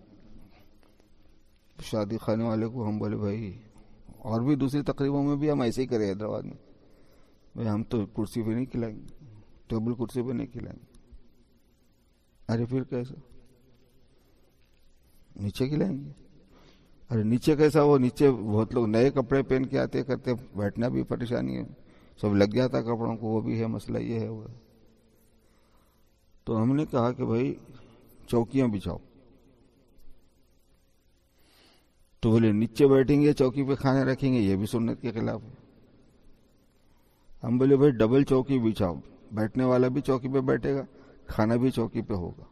شادی خانے والے کو ہم بولے بھائی، اور بھی دوسری تقریبوں میں بھی ہم ایسے ہی کرے حیدرآباد میں، بھائی ہم تو کرسی پہ نہیں کھلائیں گے، ٹیبل کرسی پہ نہیں کھلائیں گے. ارے پھر کیسا؟ نیچے کھلائیں گے. ارے نیچے کیسا؟ وہ نیچے بہت لوگ نئے کپڑے پہن کے آتے کرتے، بیٹھنا بھی پریشانی ہے، سب لگ جاتا کپڑوں کو، وہ بھی ہے مسئلہ، یہ ہے وہ ہے. تو ہم نے کہا کہ بھائی چوکیاں بچھاؤ. تو بولے نیچے بیٹھیں گے چوکی پہ کھانے رکھیں گے، یہ بھی سنت کے خلاف ہے. ہم بولے بھائی ڈبل چوکی بچھاؤ، بیٹھنے والا بھی چوکی پہ بیٹھے گا، کھانا بھی چوکی پہ ہوگا،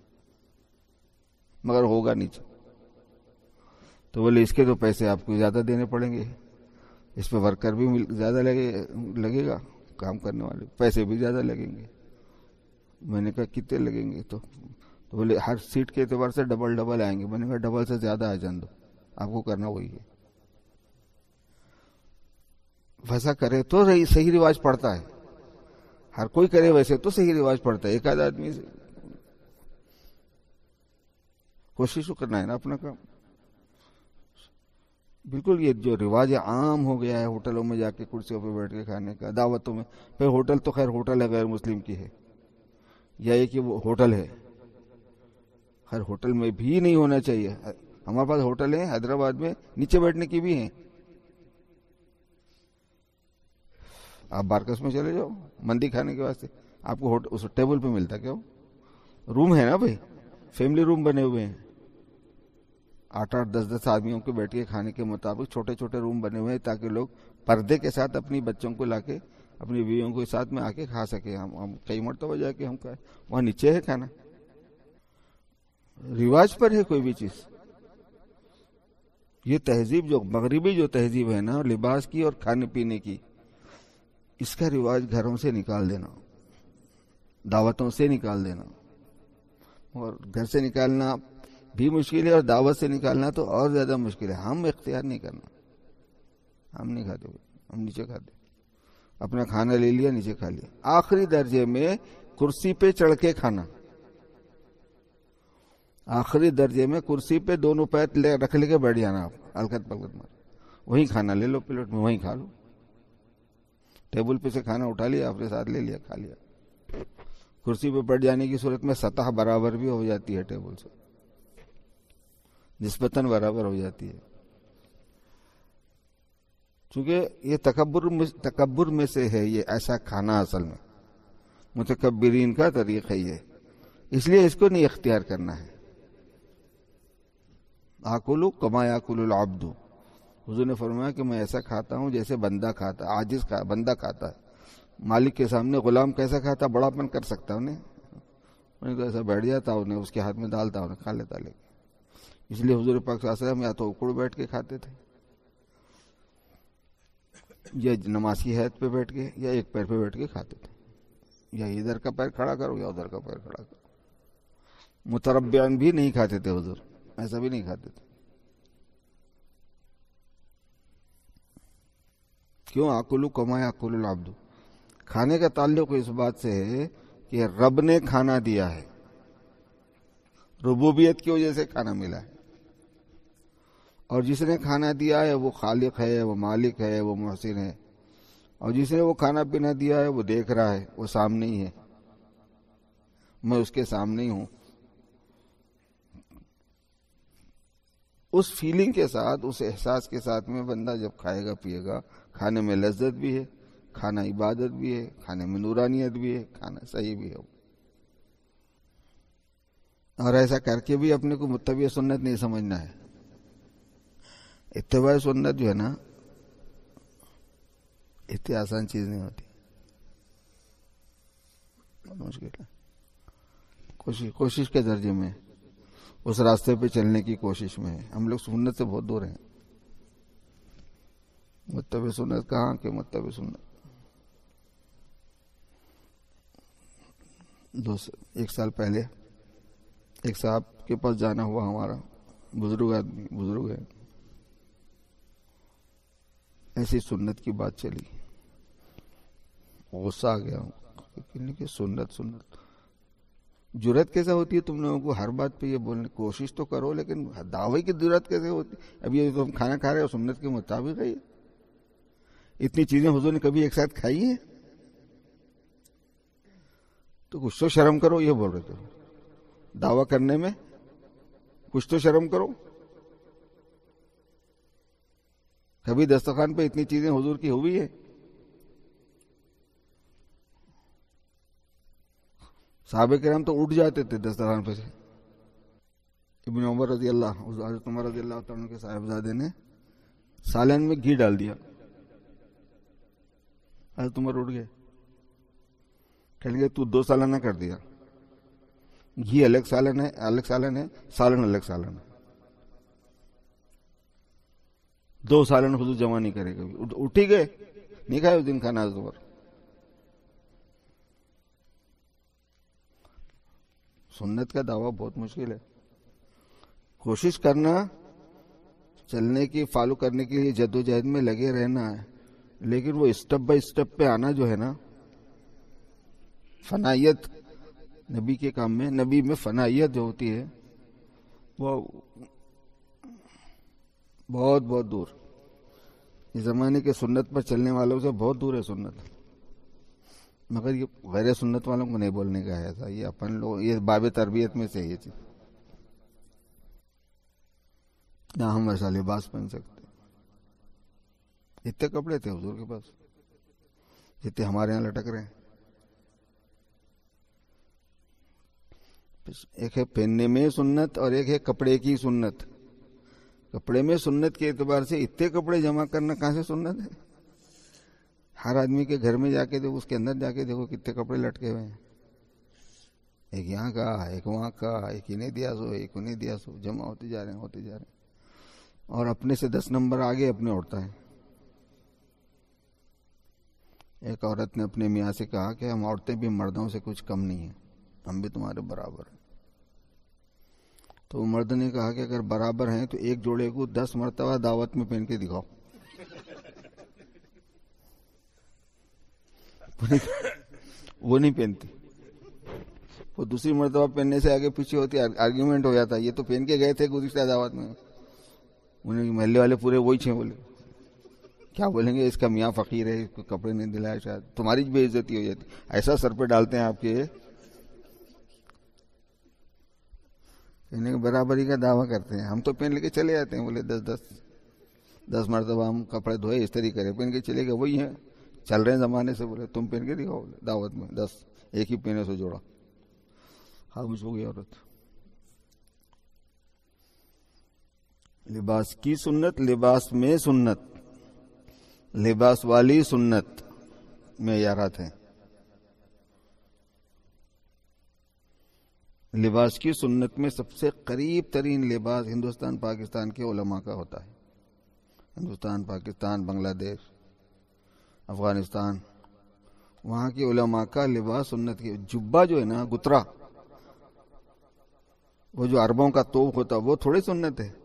مگر ہوگا نیچے. تو بولے اس کے تو پیسے آپ کو زیادہ دینے پڑیں گے، اس پہ ورکر بھی زیادہ لگے گا، کام کرنے والے پیسے بھی زیادہ لگیں گے. میں نے کہا کتنے لگیں گے؟ تو بولے ہر سیٹ کے اعتبار سے ڈبل آئیں گے. میں نے کہا ڈبل سے زیادہ آ جان دو، آپ کو کرنا وہی ہے. ویسا کرے تو صحیح رواج پڑتا ہے، ہر کوئی کرے ویسے تو صحیح رواج پڑتا ہے. ایک آدھ آدمی سے کوشش کرنا ہے نا اپنا کام. بالکل یہ جو رواج عام ہو گیا ہے ہوٹلوں میں جا کے کرسیوں پہ بیٹھ کے کھانے کا، دعوتوں میں. پھر ہوٹل تو خیر ہوٹل ہے، غیر مسلم کی ہے، یا یہ کہ وہ ہوٹل ہے. خیر ہوٹل میں بھی نہیں ہونا چاہیے. ہمارے پاس ہوٹل ہیں حیدرآباد میں نیچے بیٹھنے کی بھی ہیں. آپ بارکس میں چلے جاؤ مندی کھانے کے واسطے، آپ کو اس ٹیبل پہ ملتا کیا؟ روم ہے نا بھائی، فیملی روم بنے ہوئے ہیں، 8-8 10-10 آدمیوں کے بیٹھ کے کھانے کے مطابق چھوٹے چھوٹے روم بنے ہوئے ہیں، تاکہ لوگ پردے کے ساتھ اپنی بچوں کو لا کے اپنی بیویوں کے ساتھ میں آ کے کھا سکے. ہم کئی مرتبہ جا کے ہم کھائے، وہاں نیچے ہے کھانا. رواج پر ہے کوئی بھی چیز. یہ تہذیب جو مغربی جو تہذیب ہے نا لباس کی اور کھانے پینے کی، اس کا رواج گھروں سے نکال دینا، دعوتوں سے نکال دینا. اور گھر سے نکالنا بھی مشکل ہے، اور دعوت سے نکالنا تو اور زیادہ مشکل ہے. ہم اختیار نہیں کرنا، ہم نہیں کھاتے، ہم نیچے کھاتے. اپنا کھانا لے لیا، نیچے کھا لیا. آخری درجے میں کرسی پہ چڑھ کے کھانا، آخری درجے میں کرسی پہ دونوں پیر رکھ لے کے بیٹھ جانا، آپ ہلکت پلکت مار وہیں کھانا لے لو، پلیٹ میں وہیں کھا لو. ٹیبل پہ سے کھانا اٹھا لیا، اپنے ساتھ لے لیا، کھا لیا. کرسی پہ بیٹھ جانے کی صورت میں سطح برابر بھی ہو جاتی ہے، ٹیبل سے نسبتاً برابر ہو جاتی ہے. چونکہ یہ تکبر میں سے ہے، یہ ایسا کھانا اصل میں متکبرین کا طریقہ یہ، اس لیے اس کو نہیں اختیار کرنا ہے. آکلو کما یاکل العبد، حضور نے فرمایا کہ میں ایسا کھاتا ہوں جیسے بندہ کھاتا، عاجز بندہ کھاتا ہے. مالک کے سامنے غلام کیسا کھاتا، بڑا پن کر سکتا انہیں تو ایسا بیٹھ جاتا، انہیں اس کے ہاتھ میں ڈالتا، انہیں کھا لیتا. لے اس لیے حضور پاک صلی اللہ علیہ وسلم یا تو اکڑ بیٹھ کے کھاتے تھے، یا نماز کی حیت پہ بیٹھ کے، یا ایک پیر پہ بیٹھ کے کھاتے تھے، یا ادھر کا پیر کھڑا کرو یا ادھر کا پیر کھڑا کرو. متربعن بھی نہیں کھاتے تھے حضور، ایسا بھی نہیں کھاتے تھے. کیوں؟ آکلو کما یاکل العبد. کھانے کا تعلق اس بات سے ہے کہ رب نے کھانا دیا ہے، ربوبیت کی وجہ سے کھانا ملا ہے، اور جس نے کھانا دیا ہے وہ خالق ہے، وہ مالک ہے، وہ محسن ہے، اور جس نے وہ کھانا پینا دیا ہے وہ دیکھ رہا ہے، وہ سامنے ہی ہے، میں اس کے سامنے ہی ہوں. اس فیلنگ کے ساتھ، اس احساس کے ساتھ میں بندہ جب کھائے گا پیے گا، کھانے میں لذت بھی ہے، کھانا عبادت بھی ہے، کھانے میں نورانیت بھی ہے، کھانا صحیح بھی ہے. اور ایسا کر کے بھی اپنے کو متبع سنت نہیں سمجھنا ہے. اتباع سنت جو ہے نا، اتنی آسان چیز نہیں ہوتی، مشکل ہے. کوشش کے درجے میں اس راستے پہ چلنے کی کوشش میں ہے. ہم لوگ سنت سے بہت دور ہیں. متبع سنت کہاں کہ متبع سنت. ایک سال پہلے ایک صاحب کے پاس جانا ہوا، ہمارا بزرگ آدمی، بزرگ ہے، ایسی سنت کی بات چلی، غصہ آ گیا کہ سنت جرت کیسے ہوتی ہے تم لوگوں کو ہر بات پہ یہ بولنے؟ کوشش تو کرو، لیکن دعوے کی جرت کیسے ہوتی؟ اب یہ تم کھانا کھا رہے ہو سنت کے مطابق ہے. اتنی چیزیں حضور نے کبھی ایک ساتھ کھائی ہیں؟ تو کچھ تو شرم کرو، یہ بول رہے تھے. دعویٰ کرنے میں کچھ تو شرم کرو. کبھی دسترخوان پہ اتنی چیزیں حضور کی ہوئی ہے؟ صحابہ کرام تو اٹھ جاتے تھے دسترخوان پہ سے. ابن عمر رضی اللہ، حضرت عمر رضی اللہ تعالیٰ کے صاحبزادے نے سالن میں گھی ڈال دیا. حضرت عمر اٹھ گئے، کہنے گے تو 2 سالن کر دیا. گھی الگ سالن ہے، سالن الگ سالن ہے. 2 سالن حضور جمع نہیں کرے. کبھی اٹھ ہی گئے، نہیں کھائے اس دن کھانا. حضرت عمر سنت کا دعویٰ بہت مشکل ہے. کوشش کرنا، چلنے کی، فالو کرنے کے لیے جدوجہد میں لگے رہنا ہے، لیکن وہ اسٹیپ بائی اسٹیپ پہ آنا جو ہے نا، فنائیت نبی کے کام میں، نبی میں فنائیت جو ہوتی ہے وہ بہت بہت دور. اس زمانے کے سنت پر چلنے والوں سے بہت دور ہے سنت. مگر یہ غیر سنت والوں کو نہیں بولنے کا ہے ایسا. یہ اپن لوگ، یہ باب تربیت میں سے یہ چیز. نہ ہم ایسا لباس پہن سکتے. اتنے کپڑے تھے حضور کے پاس جتنے ہمارے یہاں لٹک رہے ہیں. ایک ہے پہننے میں سنت اور ایک ہے کپڑے کی سنت. کپڑے میں سنت کے اعتبار سے اتنے کپڑے جمع کرنا کہاں سے سنت ہے؟ ہر آدمی کے گھر میں جا کے دیکھو، اس کے اندر جا کے دیکھو کتنے کپڑے لٹکے ہوئے ہیں. ایک یہاں کا، ایک وہاں کا، ایک انہیں دیا سو، ایک انہیں دیا سو، جمع ہوتے جا رہے ہیں. اور اپنے سے 10 نمبر آگے اپنے اڑتا ہے. ایک عورت نے اپنے میاں سے کہا کہ ہم عورتیں بھی مردوں سے کچھ کم نہیں ہیں، ہم بھی تمہارے برابر ہیں. تو مرد نے کہا کہ اگر برابر ہیں تو ایک جوڑے کو 10 مرتبہ دعوت میں پہن کے دکھاؤ. وہ نہیں پہنتی. وہ دوسری مرتبہ پہننے سے آگے پیچھے ہوتی، آرگیومنٹ ہو جاتا. یہ تو پہن کے گئے تھے گزشتہ دعوت میں. انہیں محلے والے پورے وہی 6 بولے. کیا بولیں گے؟ اس کا میاں فقیر ہے، اس کو کپڑے نہیں دلائے، شاید تمہاری بے عزتی ہو جاتی. ایسا سر پہ ڈالتے ہیں آپ کے. کہنے کے برابری کا دعویٰ کرتے ہیں. ہم تو پہن لے کے چلے جاتے ہیں. بولے 10 مرتبہ ہم کپڑے دھوئے، اس طریقے کرے پہن کے چلے گئے. وہی ہیں، چل رہے ہیں زمانے سے. بولے تم پہن کے دکھاؤ دعوت میں 10، ایک ہی پہنے سے جوڑا. خاموش ہو گئی عورت. لباس کی سنت، لباس میں سنت، لباس والی سنت معیارات ہیں. لباس کی سنت میں سب سے قریب ترین لباس ہندوستان پاکستان کے علماء کا ہوتا ہے. ہندوستان، پاکستان، بنگلہ دیش، افغانستان، وہاں کے علماء کا لباس سنت کی. جبہ جو ہے نا، گترا، وہ جو عربوں کا توپ ہوتا وہ تھوڑی سنت ہے.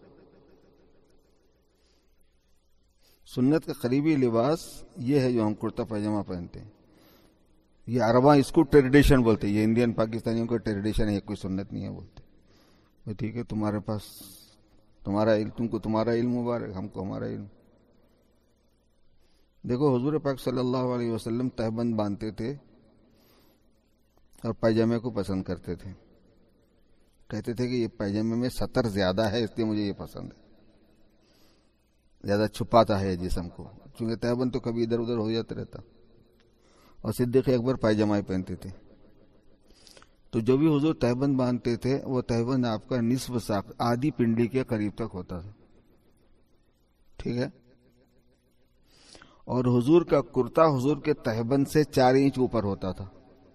سنت کا قریبی لباس یہ ہے جو ہم کرتا پاجامہ پہنتے ہیں. یہ عرباں اس کو ٹریڈیشن بولتے ہیں. یہ انڈین پاکستانیوں کا ٹریڈیشن ہے، کوئی سنت نہیں ہے بولتے. ٹھیک ہے، تمہارے پاس تمہارا علم، تم کو تمہارا علم مبارک، ہم کو ہمارا علم. دیکھو حضور پاک صلی اللہ علیہ وسلم تہبند باندھتے تھے اور پائجامے کو پسند کرتے تھے. کہتے تھے کہ یہ پائجامے میں سطر زیادہ ہے، اس لیے مجھے یہ پسند ہے، زیادہ چھپاتا ہے جسم کو. چونکہ تہبند تو کبھی ادھر ادھر ہو جاتا رہتا. اور صدیق اکبر پائجامہ ہی پہنتے تھے. تو جو بھی حضور تہبند باندھتے تھے وہ تہبند آپ کا نصف ساق، آدھی پنڈلی کے قریب تک ہوتا تھا. ٹھیک ہے. اور حضور کا کرتا حضور کے تہبند سے 4 انچ اوپر ہوتا تھا.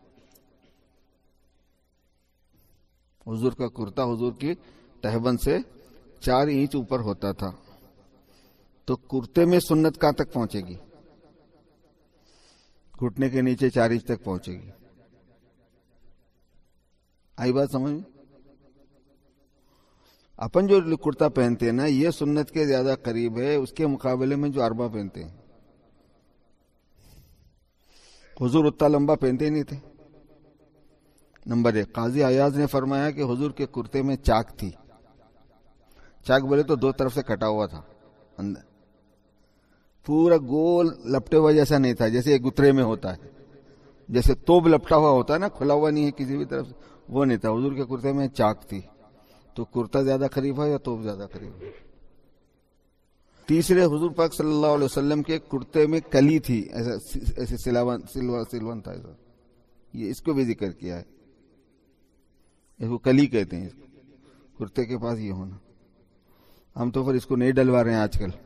حضور کا کرتا حضور کی تہبند سے 4 انچ اوپر ہوتا تھا. تو کرتے میں سنت کہاں تک پہنچے گی؟ گھٹنے کے نیچے 4 انچ تک پہنچے گی. آئی بات سمجھ میں؟ اپن جو کرتا پہنتے ہیں نا، یہ سنت کے زیادہ قریب ہے اس کے مقابلے میں جو عربہ پہنتے ہیں. حضور اتنا لمبا پہنتے ہی نہیں تھے. نمبر 1، قاضی ایاز نے فرمایا کہ حضور کے کرتے میں چاک تھی. چاک بولے تو 2 طرف سے کٹا ہوا تھا، اندر پورا گول لپٹے ہوا جیسا نہیں تھا جیسے ایک گترے میں ہوتا ہے. جیسے توب لپٹا ہوا ہوتا ہے نا، کھلا ہوا نہیں ہے کسی بھی طرف سے، وہ نہیں تھا. حضور کے کرتے میں چاک تھی. تو کرتا زیادہ قریب ہے یا توب زیادہ قریب ہے؟ تیسرے، حضور پاک صلی اللہ علیہ وسلم کے کرتے میں کلی تھی، ایسے سلون تھا ایسا. یہ اس کو بھی ذکر کیا ہے. اس کو کلی کہتے ہیں، اس کو کرتے کے پاس یہ ہونا. ہم تو پھر اس کو نہیں ڈلوا رہے ہیں آج کل.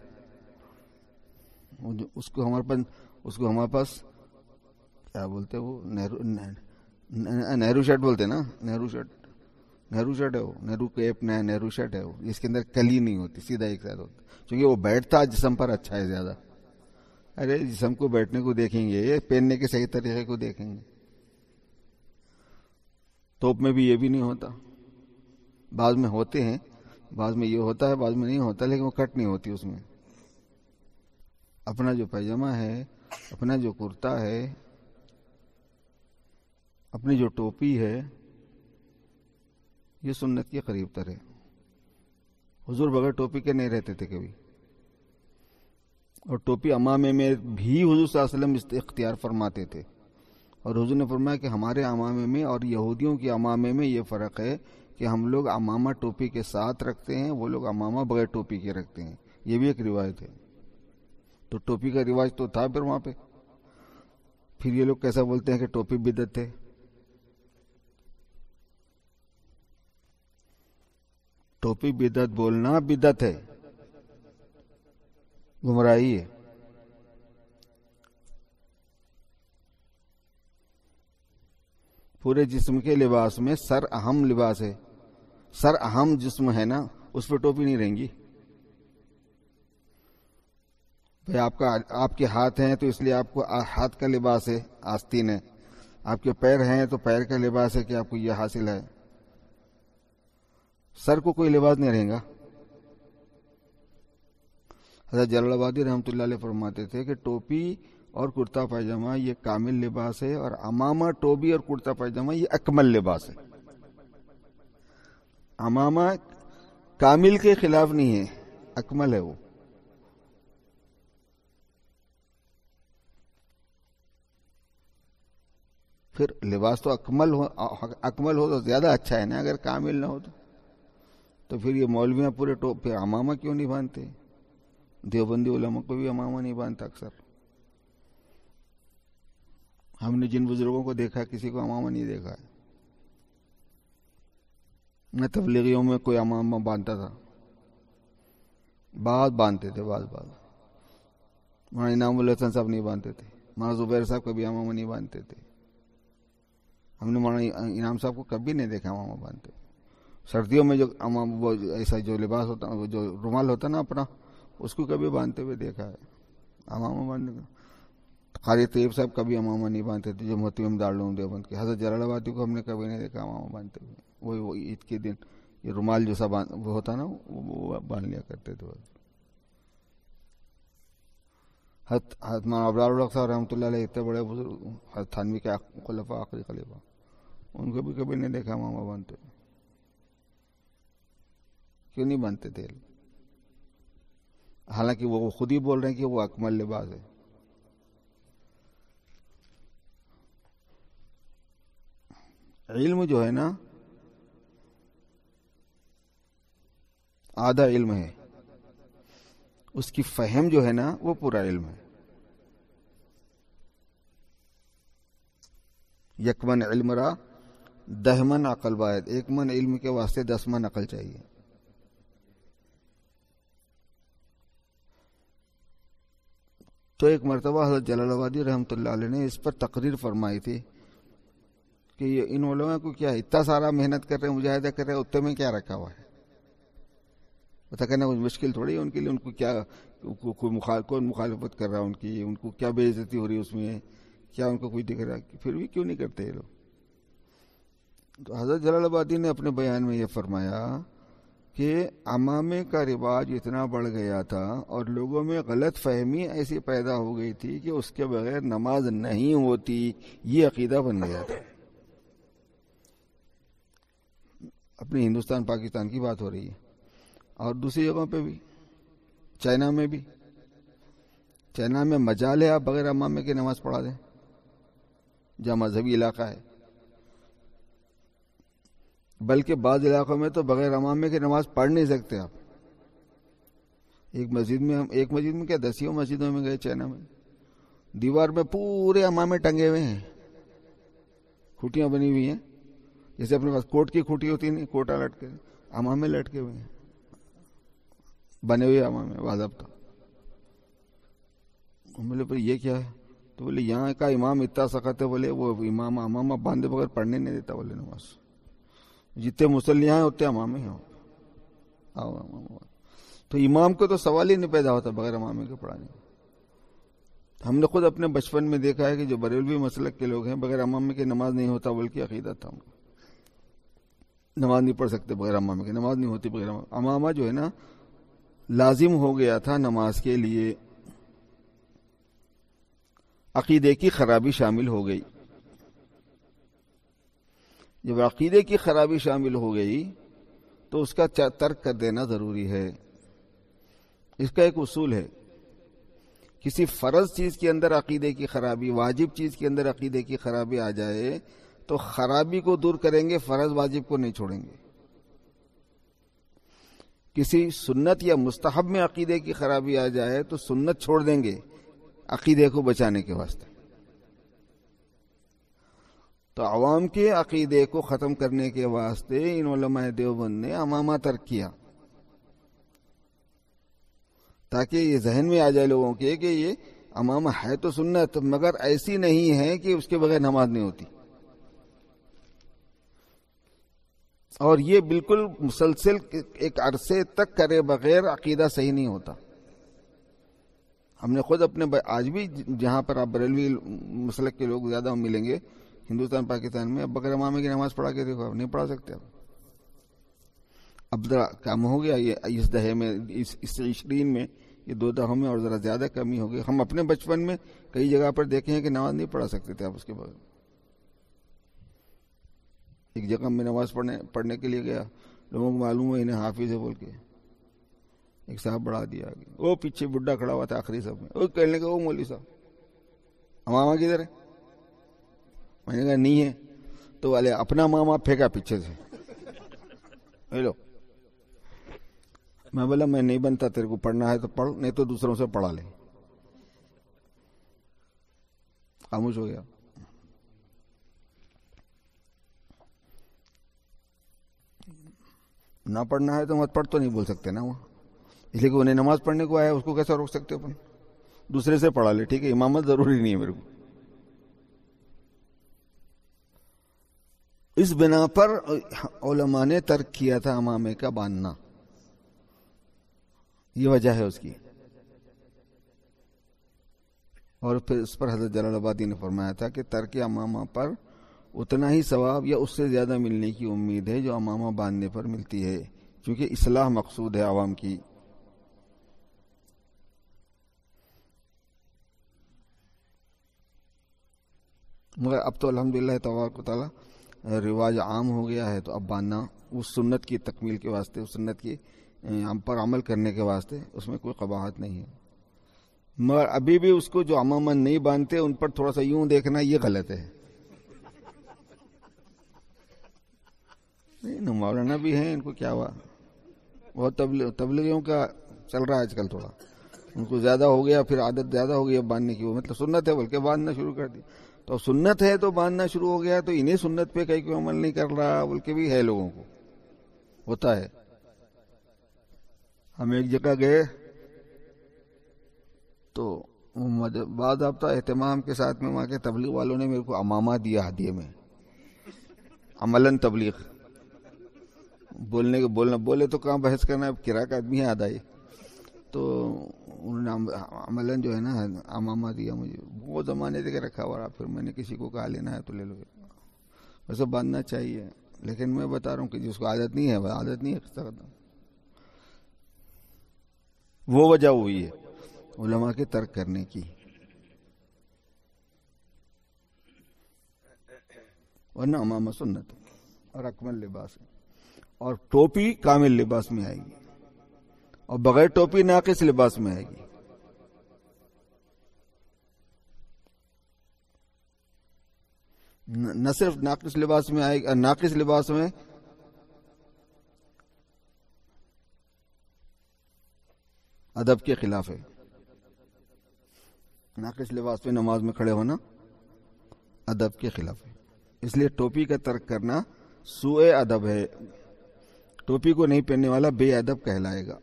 اس کو ہمارے پاس کیا بولتے ہیں، وہ نہرو شرٹ بولتے ہیں نا. نہرو شرٹ ہے وہ، نہرو کیپ، نہرو شرٹ ہے وہ، جس کے اندر کلی نہیں ہوتی، سیدھا ایک ساتھ ہوتا. کیونکہ وہ بیٹھتا جسم پر اچھا ہے زیادہ. ارے جسم کو بیٹھنے کو دیکھیں گے، یہ پہننے کے صحیح طریقے کو دیکھیں گے. توپ میں بھی یہ بھی نہیں ہوتا. بعض میں ہوتے ہیں، بعض میں یہ ہوتا ہے، بعض میں نہیں ہوتا، لیکن وہ کٹ نہیں ہوتی اس میں. اپنا جو پائجامہ ہے، اپنا جو کرتا ہے، اپنی جو ٹوپی ہے، یہ سنت کے قریب تر ہے. حضور بغیر ٹوپی کے نہیں رہتے تھے کبھی. اور ٹوپی امامے میں بھی حضور صلی اللہ علیہ وسلم اختیار فرماتے تھے. اور حضور نے فرمایا کہ ہمارے امامے میں اور یہودیوں کے امامے میں یہ فرق ہے کہ ہم لوگ امامہ ٹوپی کے ساتھ رکھتے ہیں، وہ لوگ امامہ بغیر ٹوپی کے رکھتے ہیں. یہ بھی ایک روایت ہے. تو ٹوپی کا رواج تو تھا پھر وہاں پہ. پھر یہ لوگ کیسا بولتے ہیں کہ ٹوپی بدعت ہے؟ ٹوپی بدعت بولنا بدعت ہے، گمراہی ہے. پورے جسم کے لباس میں سر اہم لباس ہے. سر اہم جسم ہے نا، اس پہ ٹوپی نہیں رہیں گی. آپ کے ہاتھ ہیں تو اس لیے آپ کو ہاتھ کا لباس ہے، آستین ہے. آپ کے پیر ہیں تو پیر کا لباس ہے کہ آپ کو یہ حاصل ہے. سر کو کوئی لباس نہیں رہے گا. حضرت جلال آبادی رحمۃ اللہ علیہ فرماتے تھے کہ ٹوپی اور کرتا پائجامہ یہ کامل لباس ہے، اور امامہ، ٹوپی اور کرتا پائجامہ یہ اکمل لباس ہے. امامہ کامل کے خلاف نہیں ہے، اکمل ہے وہ. پھر لباس تو اکمل ہو تو زیادہ اچھا ہے نا. اگر کامل نہ ہو تو پھر یہ مولویاں پورے پھر امامہ کیوں نہیں باندھتے؟ دیوبندی علماء کو بھی امامہ نہیں باندھتا اکثر. ہم نے جن بزرگوں کو دیکھا کسی کو امامہ نہیں دیکھا ہے. نہ تبلیغیوں میں کوئی امامہ باندھتا تھا، بعض باندھتے تھے، بعض مولانا انعام الحسن صاحب نہیں باندھتے تھے، مولانا زبیر صاحب کبھی امامہ نہیں باندھتے تھے. ہم نے مولانا انعام صاحب کو کبھی نہیں دیکھا امامہ باندھتے. سردیوں میں جو وہ ایسا جو لباس ہوتا ہے، وہ جو رومال ہوتا ہے نا اپنا، اس کو کبھی باندھتے ہوئے دیکھا ہے. امامہ باندھنے کا قاری طیب صاحب کبھی امامہ نہیں باندھتے تھے، جو محتم دارالعلوم دیوبند کے. حضرت جلال آبادی کو ہم نے کبھی نہیں دیکھا امامہ باندھتے ہوئے. وہ عید کے دن یہ رومال جو سا وہ ہوتا نا وہ باندھ لیا کرتے تھے. حضرت مولانا ابرار الحق صاحب رحمۃ اللہ علیہ اتنے بڑے بزرگ، حضرت تھانوی کے خلفاء آخری خلیفہ، ان کو بھی کبھی نہیں دیکھا امامہ باندھتے. کیوں نہیں باندھتے تھے؟ حالانکہ وہ خود ہی بول رہے ہیں کہ وہ اکمل لباس ہے. علم جو ہے نا آدھا علم ہے، اس کی فہم جو ہے نا وہ پورا علم ہے. یک من علم را 10 من عقل باید. 1 من علم کے واسطے 10 من عقل چاہیے. تو ایک مرتبہ حضرت جلال آبادی رحمۃ اللہ علیہ نے اس پر تقریر فرمائی تھی کہ یہ ان علماء کو کیا اتنا سارا محنت کر رہے ہیں، مجاہدہ کر رہے ہیں، اتنے میں کیا رکھا ہوا ہے؟ پتہ کرنا کچھ مشکل تھوڑی ہے ان کے لیے. ان کو کیا کون مخالفت کر رہا ہے ان کو کیا بے عزتی ہو رہی ہے اس میں، کیا ان کو کوئی دکھ رہا ہے؟ پھر بھی کیوں نہیں کرتے یہ لوگ؟ تو حضرت جلال آبادی نے اپنے بیان میں یہ فرمایا کہ عمامے کا رواج اتنا بڑھ گیا تھا اور لوگوں میں غلط فہمی ایسی پیدا ہو گئی تھی کہ اس کے بغیر نماز نہیں ہوتی، یہ عقیدہ بن گیا تھا. اپنے ہندوستان پاکستان کی بات ہو رہی ہے، اور دوسری جگہوں پہ بھی. چائنا میں بھی، چائنا میں مجال ہے آپ بغیر امامے کی نماز پڑھا دیں، جہاں مذہبی علاقہ ہے. بلکہ بعض علاقوں میں تو بغیر امامے کی نماز پڑھ نہیں سکتے آپ. ایک مسجد میں کیا 10 مسجدوں میں گئے چائنا میں، دیوار میں پورے امامے ٹنگے ہوئے ہیں، کھوٹیاں بنی ہوئی ہیں جیسے اپنے پاس کوٹ کی کھوٹی ہوتی نہیں، کوٹا لٹکے، امامے لٹکے ہوئے ہیں، بنے ہوئے امامے باضابطہ. بولے پر یہ کیا ہے؟ تو بولے یہاں کا امام اتنا سخت ہے، بولے وہ امام امامہ باندھے بغیر پڑھنے نہیں دیتا. بولے نماز جتنے مسلیاں ہیں اتنے امامے ہیں. تو امام کو تو سوال ہی نہیں پیدا ہوتا بغیر امامے کے پڑھانے. ہم نے خود اپنے بچپن میں دیکھا ہے کہ جو بریلوی مسلک کے لوگ ہیں بغیر امامے کے نماز نہیں ہوتا، بلکہ عقیدہ تھا ان کو. نماز نہیں پڑھ سکتے بغیر امامے کے، نماز نہیں ہوتی بغیر امامہ جو ہے نا لازم ہو گیا تھا نماز کے لیے. عقیدے کی خرابی شامل ہو گئی. جب عقیدے کی خرابی شامل ہو گئی تو اس کا ترک کر دینا ضروری ہے. اس کا ایک اصول ہے، کسی فرض چیز کے اندر عقیدے کی خرابی، واجب چیز کے اندر عقیدے کی خرابی آ جائے تو خرابی کو دور کریں گے، فرض واجب کو نہیں چھوڑیں گے. کسی سنت یا مستحب میں عقیدے کی خرابی آ جائے تو سنت چھوڑ دیں گے عقیدے کو بچانے کے واسطے. تو عوام کے عقیدے کو ختم کرنے کے واسطے ان علماء دیوبند نے امامہ ترک کیا، تاکہ یہ ذہن میں آ جائے لوگوں کے کہ یہ امامہ ہے تو سنت، مگر ایسی نہیں ہے کہ اس کے بغیر نماز نہیں ہوتی. اور یہ بالکل مسلسل ایک عرصے تک کرے بغیر عقیدہ صحیح نہیں ہوتا. ہم نے خود اپنے آج بھی جہاں پر آپ بریلوی مسلک کے لوگ زیادہ ملیں گے ہندوستان پاکستان میں، اب بغیر امامے کی نماز پڑھا کے دیکھو، آپ نہیں پڑھا سکتے. اب ذرا کم ہو گیا یہ اس دہے میں، اس 20 میں، یہ 2 دہوں میں اور ذرا زیادہ کمی ہو گئی. ہم اپنے بچپن میں کئی جگہ پر دیکھے ہیں کہ نماز نہیں پڑھا سکتے تھے آپ اس کے بغیر. ایک جگہ میں نماز پڑھنے کے لیے گیا، لوگوں کو معلوم ہوا انہیں حافظ ہے بول کے ایک صاحب بڑھا دیا آگے. وہ پیچھے بڈھا کھڑا ہوا تھا آخری صف میں، وہ کہنے لگا وہ مولوی صاحب امامہ کدھر ہے؟ میں نے کہا نہیں ہے. تو والے اپنا ماما پھینکا پیچھے سے. ہیلو، میں بولا میں نہیں بنتا، تیرے کو پڑھنا ہے تو پڑھ، نہیں تو دوسروں سے پڑھا لے. خاموش ہو گیا. نہ پڑھنا ہے تو مت پڑھ، تو نہیں بول سکتے نا وہ، اس لیے کہ انہیں نماز پڑھنے کو آیا، اس کو کیسا روک سکتے اپن؟ دوسرے سے پڑھا لے، ٹھیک ہے، امامت ضروری نہیں ہے میرے کو. اس بنا پر علماء نے ترک کیا تھا امامے کا باندھنا، یہ وجہ ہے اس کی. اور پھر اس پر حضرت جلال آبادی نے فرمایا تھا کہ ترک امامہ پر اتنا ہی ثواب یا اس سے زیادہ ملنے کی امید ہے جو امامہ باندھنے پر ملتی ہے، کیونکہ اصلاح مقصود ہے عوام کی. مگر اب تو الحمدللہ تبارک و تعالی رواج عام ہو گیا ہے، تو اب باندھنا اس سنت کی تکمیل کے واسطے، اس سنت کی ہم پر عمل کرنے کے واسطے، اس میں کوئی قباحت نہیں ہے. مگر ابھی بھی اس کو جو عموماً نہیں باندھتے ان پر تھوڑا سا یوں دیکھنا یہ غلط ہے. نہیں مولانا بھی ہیں، ان کو کیا ہوا، بہت تبلیغیوں کا چل رہا ہے آج کل، تھوڑا ان کو زیادہ ہو گیا، پھر عادت زیادہ ہو گئی باندھنے کی، وہ مطلب سنت ہے بلکہ باندھنا شروع کر دی. تو سنت ہے تو باندھنا شروع ہو گیا، تو انہیں سنت پہ کہیں کوئی عمل نہیں کر رہا بلکہ بھی ہے، لوگوں کو ہوتا ہے. ہم ایک جگہ گئے تو بعض ضابطہ اہتمام کے ساتھ میں وہاں کے تبلیغ والوں نے میرے کو امامہ دیا ہدیے میں، عملاً تبلیغ. بولے تو کہاں بحث کرنا، اب کرایہ کا آدمی ہے آدھا ہی، تو انہوں نے عملاً جو ہے نا امامہ دیا مجھے. وہ زمانے سے رکھا ہوا، پھر میں نے کسی کو کہا لینا ہے تو لے لو. ویسے باندھنا چاہیے، لیکن میں بتا رہا ہوں کہ جس کو عادت نہیں ہے وہ عادت نہیں ہے. وہ وجہ ہوئی ہے علماء کے ترک کرنے کی. ورنہ امامہ سنت اور اکمل لباس ہے، اور ٹوپی کامل لباس میں آئے گی، اور بغیر ٹوپی ناقص لباس میں آئے گی. نہ صرف ناقص لباس میں آئے گی، ناقص لباس میں ادب کے خلاف ہے. ناقص لباس پہ نماز میں کھڑے ہونا ادب کے خلاف ہے. اس لیے ٹوپی کا ترک کرنا سوء ادب ہے. ٹوپی کو نہیں پہننے والا بے ادب کہلائے گا.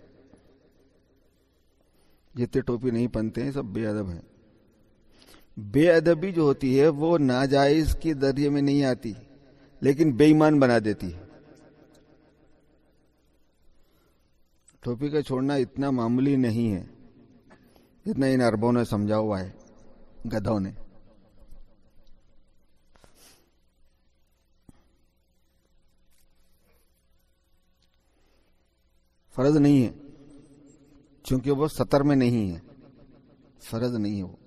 جتنے ٹوپی نہیں پہنتے ہیں سب بے ادب ہیں. بے ادبی جو ہوتی ہے وہ ناجائز کے ذریعے میں نہیں آتی، لیکن بے ایمان بنا دیتی ہے. ٹوپی کا چھوڑنا اتنا معمولی نہیں ہے جتنا ان عربوں نے سمجھا ہوا ہے، گدھوں نے. فرض نہیں ہے چونکہ وہ سطر میں نہیں ہے، فرض نہیں ہے وہ،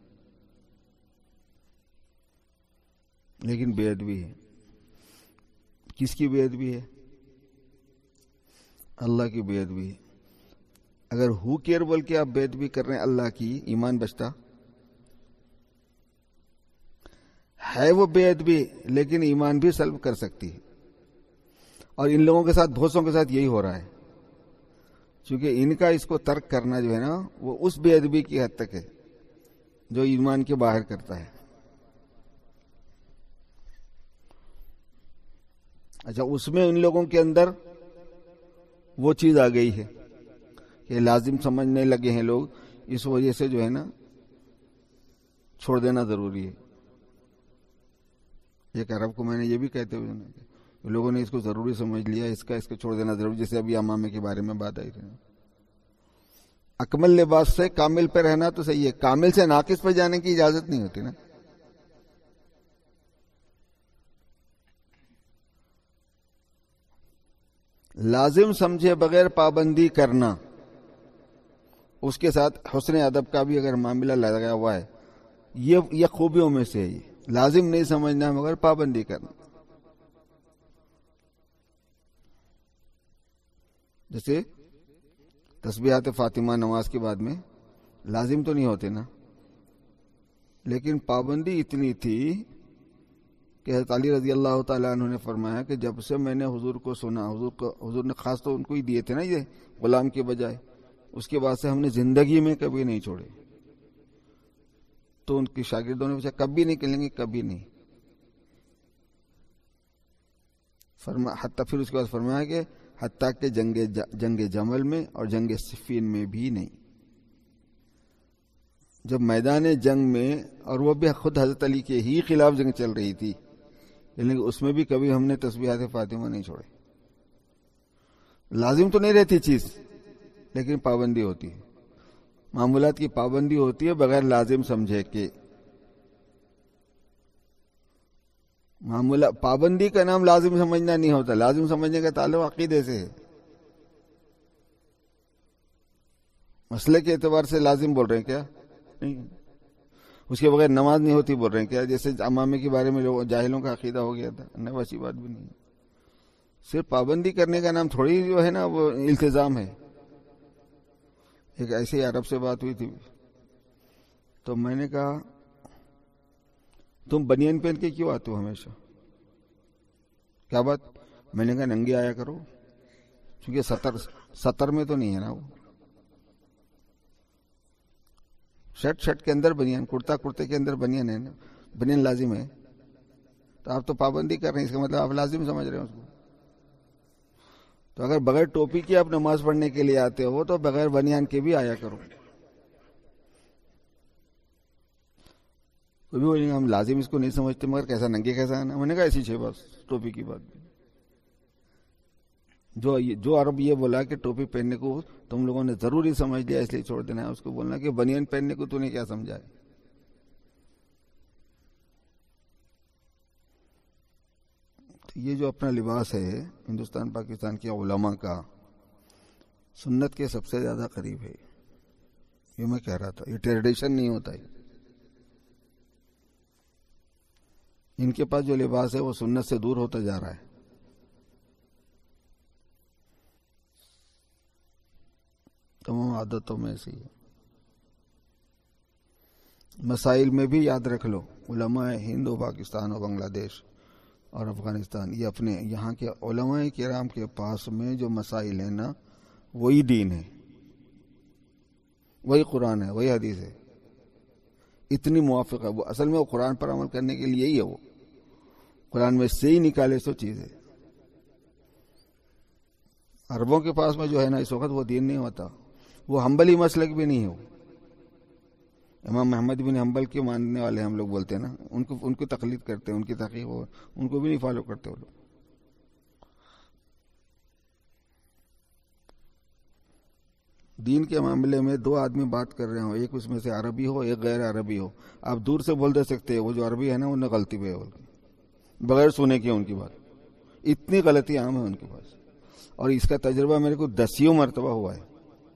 لیکن بے ادبی ہے. کس کی بے ادبی ہے؟ اللہ کی بے ادبی ہے. اگر ہو کیئر بول کے آپ بے ادبی کر رہے ہیں اللہ کی، ایمان بچتا ہے. وہ بے ادبی لیکن ایمان بھی سلب کر سکتی ہے. اور ان لوگوں کے ساتھ، بھوسوں کے ساتھ یہی ہو رہا ہے، کیونکہ ان کا اس کو ترک کرنا جو ہے نا وہ اس بے ادبی کی حد تک ہے جو ایمان کے باہر کرتا ہے. اچھا، اس میں ان لوگوں کے اندر وہ چیز آ گئی ہے کہ لازم سمجھنے لگے ہیں لوگ، اس وجہ سے جو ہے نا چھوڑ دینا ضروری ہے. ایک عرب کو میں نے یہ بھی کہتے ہوئے لوگوں نے اس کو ضروری سمجھ لیا، اس کا چھوڑ دینا ضروری. جیسے ابھی امامے کے بارے میں بات آئی تھی، اکمل لباس سے کامل پہ رہنا تو صحیح ہے، کامل سے ناقص پہ جانے کی اجازت نہیں ہوتی نا. لازم سمجھے بغیر پابندی کرنا، اس کے ساتھ حسن ادب کا بھی اگر معاملہ لگا ہوا ہے، یہ خوبیوں میں سے ہے. لازم نہیں سمجھنا مگر پابندی کرنا. جیسے تسبیحات فاطمہ نماز کے بعد میں لازم تو نہیں ہوتے نا، لیکن پابندی اتنی تھی کہ حضرت علی رضی اللہ تعالیٰ عنہ نے فرمایا کہ جب سے میں نے حضور کو سنا، حضور نے خاص تو ان کو ہی دیے تھے نا یہ غلام کے بجائے، اس کے بعد سے ہم نے زندگی میں کبھی نہیں چھوڑے. تو ان کی شاگردوں نے پوچھا کبھی نہیں کریں گے؟ کبھی نہیں. حتیٰ پھر اس کے بعد فرمایا کہ حتیٰ کہ جنگ جمل میں اور جنگ صفین میں بھی نہیں. جب میدان جنگ میں، اور وہ بھی خود حضرت علی کے ہی خلاف جنگ چل رہی تھی، لیکن اس میں بھی کبھی ہم نے تسبیحات فاطمہ نہیں چھوڑے. لازم تو نہیں رہتی چیز لیکن پابندی ہوتی ہے, معمولات کی پابندی ہوتی ہے بغیر لازم سمجھے کہ. پابندی کا نام لازم سمجھنا نہیں ہوتا, لازم سمجھنے کا تعلق عقیدے سے ہے. مسئلے کے اعتبار سے لازم بول رہے ہیں کیا؟ نہیں. اس کے بغیر نماز نہیں ہوتی بول رہے ہیں کیا؟ جیسے امامے کے بارے میں لوگ جاہلوں کا عقیدہ ہو گیا تھا. نہیں, ویسی بات بھی نہیں. صرف پابندی کرنے کا نام تھوڑی جو ہے نا وہ التزام ہے. ایک ایسی عرب سے بات ہوئی تھی تو میں نے کہا تم بنیان پہن کے کیوں آتے ہو ہمیشہ؟ کیا بات؟ میں نے کہا ننگے آیا کرو, کیونکہ ستر میں تو نہیں ہے نا وہ. شرٹ کے اندر بنیان, کرتے کے اندر بنیان ہے نا, بنیان لازم ہے. تو آپ تو پابندی کر رہے ہیں, اس کا مطلب آپ لازم سمجھ رہے ہیں اس کو. تو اگر بغیر ٹوپی کی آپ نماز پڑھنے کے لیے آتے ہو تو بغیر بنیان کے بھی آیا کرو. کوئی بھی بولیں گے ہم لازم اس کو نہیں سمجھتے مگر کیسا ننگے کیسا آنا. میں نے کہا ایسی چھ بس ٹوپی کی بات. جو عرب یہ بولا کہ ٹوپی پہننے کو تم لوگوں نے ضروری سمجھ لیا اس لیے چھوڑ دینا ہے, اس کو بولنا کہ بنیان پہننے کو تو نے کیا سمجھا ہے. یہ جو اپنا لباس ہے ہندوستان پاکستان کے علماء کا سنت کے سب سے زیادہ قریب ہے. یہ میں کہہ رہا تھا, یہ ٹریڈیشن نہیں ہوتا ہے. ان کے پاس جو لباس ہے وہ سنت سے دور ہوتا جا رہا ہے. تمام عادتوں میں ایسی ہے. مسائل میں بھی یاد رکھ لو, علماء ہند و پاکستان و بنگلہ دیش اور افغانستان, یہ اپنے یہاں کے علماء کرام کے پاس میں جو مسائل ہیں نا وہی دین ہے, وہی قرآن ہے, وہی حدیث ہے. اتنی موافق ہے وہ. اصل میں وہ قرآن پر عمل کرنے کے لیے ہی ہے. وہ قرآن میں سے ہی نکالے سو چیز ہے. عربوں کے پاس میں جو ہے نا اس وقت وہ دین نہیں ہوتا. وہ حنبلی مسلک بھی نہیں ہو. امام محمد بن حنبل کے ماننے والے ہم لوگ بولتے ہیں نا, ان کی تقلید کرتے ہیں, ان کی تحقیق ان کو بھی نہیں فالو کرتے وہ لوگ. دین کے معاملے میں دو آدمی بات کر رہے ہوں, ایک اس میں سے عربی ہو ایک غیر عربی ہو, آپ دور سے بول دے سکتے ہیں وہ جو عربی ہے نا انہیں غلطی پہ ہے بغیر سنے کے ان کی بات. اتنی غلطی عام ہے ان کے پاس, اور اس کا تجربہ میرے کو 10 مرتبہ ہوا ہے.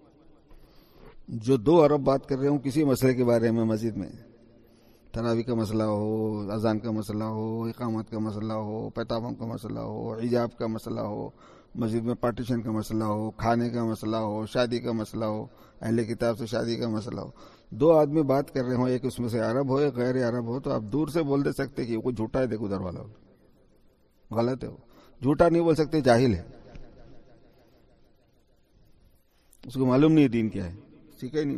جو 2 عرب بات کر رہے ہوں کسی مسئلے کے بارے میں, مسجد میں تراویح کا مسئلہ ہو, اذان کا مسئلہ ہو, اقامت کا مسئلہ ہو, پیتابوں کا مسئلہ ہو, حجاب کا مسئلہ ہو, مسجد میں پارٹیشن کا مسئلہ ہو, کھانے کا مسئلہ ہو, شادی کا مسئلہ ہو, اہل کتاب سے شادی کا مسئلہ ہو, 2 آدمی بات کر رہے ہوں, ایک اس میں سے عرب ہو ایک غیر عرب ہو, تو آپ دور سے بول دے سکتے کہ وہ جھوٹا ہے, دیکھو ادھر والا غلط ہے. وہ جھوٹا نہیں بول سکتے, جاہل ہے, اس کو معلوم نہیں دین کیا ہے, سیکھا ہی نہیں.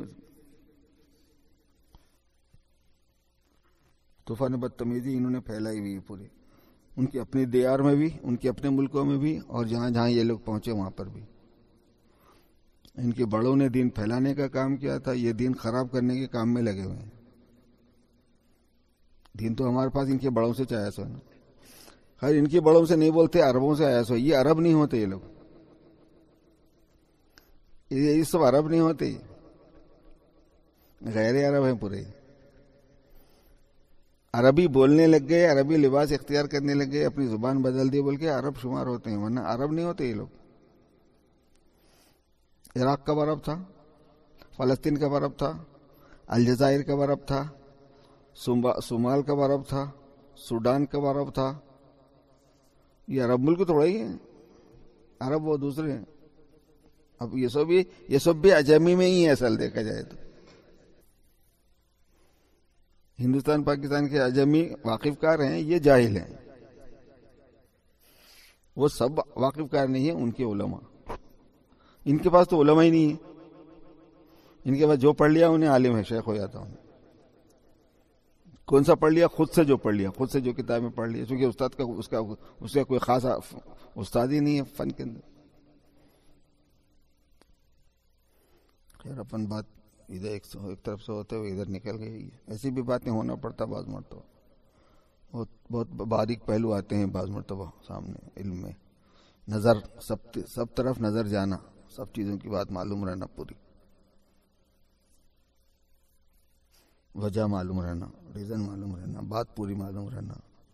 طوفان بدتمیزی انہوں نے پھیلائی ہوئی پوری, ان کی اپنی دیار میں بھی, ان کے اپنے ملکوں میں بھی, اور جہاں جہاں یہ لوگ پہنچے وہاں پر بھی. ان کے بڑوں نے دین پھیلانے کا کام کیا تھا, یہ دین خراب کرنے کے کام میں لگے ہوئے ہیں. دین تو ہمارے پاس ان کے بڑوں سے چاہیا سو ہے نا. خیر ان کے بڑوں سے نہیں بولتے, عربوں سے آیا سو. یہ عرب نہیں ہوتے, یہ لوگ یہ سب عرب نہیں ہوتے, غیر عرب ہیں پورے. عربی بولنے لگ گئے, عربی لباس اختیار کرنے لگ گئے, اپنی زبان بدل دی بول کے عرب شمار ہوتے ہیں, ورنہ عرب نہیں ہوتے یہ لوگ. عراق کب عرب تھا, فلسطین کب عرب تھا, الجزائر کب عرب تھا, صومال کب عرب تھا, سوڈان کب عرب تھا. یہ عرب ملک تھوڑا ہی ہے, عرب وہ دوسرے ہیں. اب یہ سب بھی عجمی میں ہی ہے اصل دیکھا جائے تو. ہندوستان پاکستان کے عجمی واقف کار ہیں, یہ جاہل ہیں. وہ سب واقف کار نہیں ہیں, ان کے علماء. ان کے پاس تو علماء ہی نہیں ہے. ان کے پاس جو پڑھ لیا انہیں عالم ہے, شیخ ہو جاتا ہوں. کون سا پڑھ لیا؟ خود سے جو پڑھ لیا, خود سے جو کتابیں پڑھ لی, چونکہ استاد کا اس کا کوئی خاص استاد ہی نہیں ہے فن کے اندر. خیر اپن بات ادھر ایک طرف سے ہوتے ہوئے ادھر نکل گئی. ایسی بھی باتیں ہونا پڑتا بعض مرتبہ. بہت باریک پہلو آتے ہیں بعض مرتبہ سامنے علم میں. نظر سب طرف نظر جانا، سب چیزوں کی بات معلوم رہنا، پوری وجہ معلوم رہنا، ریزن معلوم رہنا، بات پوری معلوم رہنا.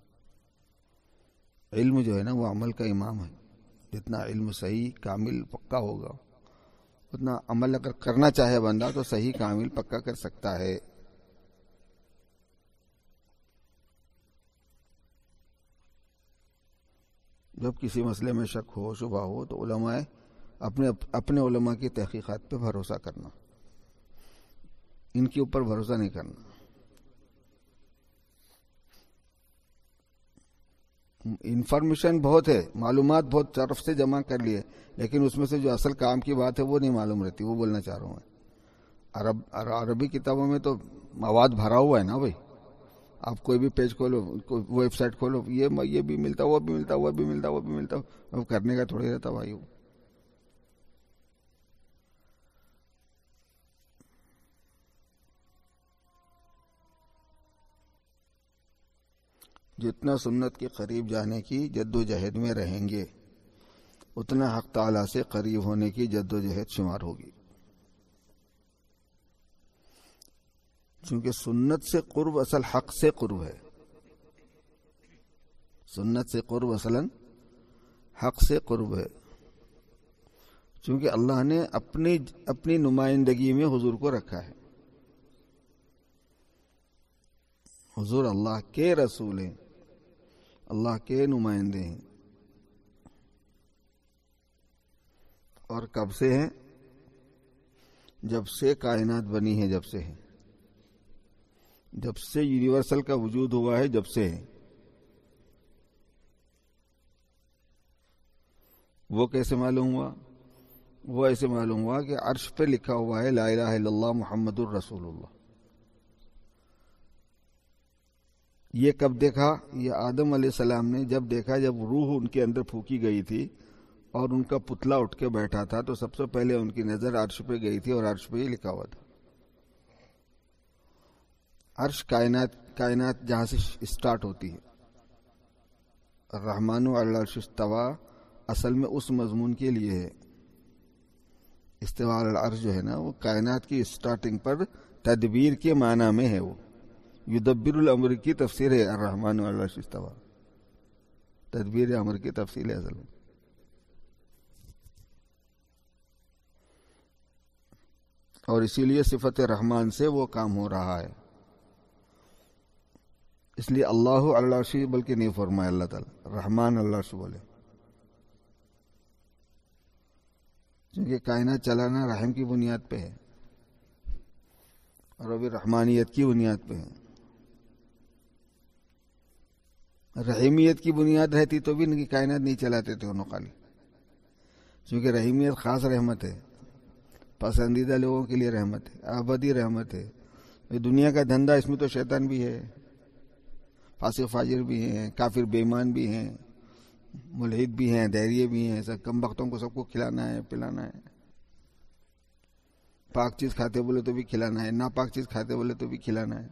علم جو ہے نا وہ عمل کا امام ہے. جتنا علم صحیح کامل پکا ہوگا اتنا عمل اگر کرنا چاہے بندہ تو صحیح کامل پکا کر سکتا ہے. جب کسی مسئلے میں شک ہو، شبہ ہو، تو علماء اپنے علماء کی تحقیقات پہ بھروسہ کرنا، ان کے اوپر بھروسہ نہیں کرنا. انفارمیشن بہت ہے، معلومات بہت طرف سے جمع کر لیے، لیکن اس میں سے جو اصل کام کی بات ہے وہ نہیں معلوم رہتی. وہ بولنا چاہ رہا ہوں میں. عربی کتابوں میں تو مواد بھرا ہوا ہے نا بھائی. آپ کوئی بھی پیج کھولو، ویب سائٹ کھولو، یہ بھی ملتا، وہ بھی ملتا، وہ بھی ملتا، وہ بھی ملتا. اب کرنے کا تھوڑی رہتا بھائی. جتنا سنت کے قریب جانے کی جد و جہد میں رہیں گے اتنا حق تعالیٰ سے قریب ہونے کی جد و جہد شمار ہوگی. چونکہ سنت سے قرب اصل حق سے قرب ہے. سنت سے قرب اصلاً حق سے قرب ہے. چونکہ اللہ نے اپنی نمائندگی میں حضور کو رکھا ہے. حضور اللہ کے رسول ہیں، اللہ کے نمائندے ہیں. اور کب سے ہیں؟ جب سے کائنات بنی ہے، جب سے ہے، جب سے یونیورسل کا وجود ہوا ہے، جب سے ہے. وہ کیسے معلوم ہوا؟ وہ ایسے معلوم ہوا کہ عرش پہ لکھا ہوا ہے لا الہ الا اللہ محمد الرسول اللہ. یہ کب دیکھا؟ یہ آدم علیہ السلام نے جب دیکھا، جب روح ان کے اندر پھونکی گئی تھی اور ان کا پتلا اٹھ کے بیٹھا تھا، تو سب سے پہلے ان کی نظر عرش پہ گئی تھی اور عرش پہ ہی لکھا ہوا تھا. عرش کائنات جہاں سے اسٹارٹ ہوتی ہے. الرحمن علی العرش استوى اصل میں اس مضمون کے لیے ہے. استواء علی العرش جو ہے نا وہ کائنات کی اسٹارٹنگ پر تدبیر کے معنی میں ہے. وہ یدبر الامر کی تفسیر ہے. الرحمن علی العرش استوى تدبیر امر کی تفصیل ہے اصل میں. اور اسی لیے صفت رحمان سے وہ کام ہو رہا ہے. اس لیے اللہ العرش بلکہ نہیں فرمایا اللہ تعالیٰ، رحمان العرش بولے. کیونکہ کائنات چلانا رحم کی بنیاد پہ ہے اور ابھی رحمانیت کی بنیاد پہ ہے. رحیمیت کی بنیاد رہتی تو بھی ان کی کائنات نہیں چلاتے تھے انہوں خالی. کیونکہ رحیمیت خاص رحمت ہے، پسندیدہ لوگوں کے لیے رحمت ہے، ابدی رحمت ہے. دنیا کا دھندا، اس میں تو شیطان بھی ہے، فاسق فاجر بھی ہیں، کافر بے ایمان بھی ہیں، ملحد بھی ہیں، دہریے بھی ہیں. سب کم بختوں کو سب کو کھلانا ہے، پلانا ہے. پاک چیز کھاتے بولے تو بھی کھلانا ہے، ناپاک چیز کھاتے بولے تو بھی کھلانا ہے.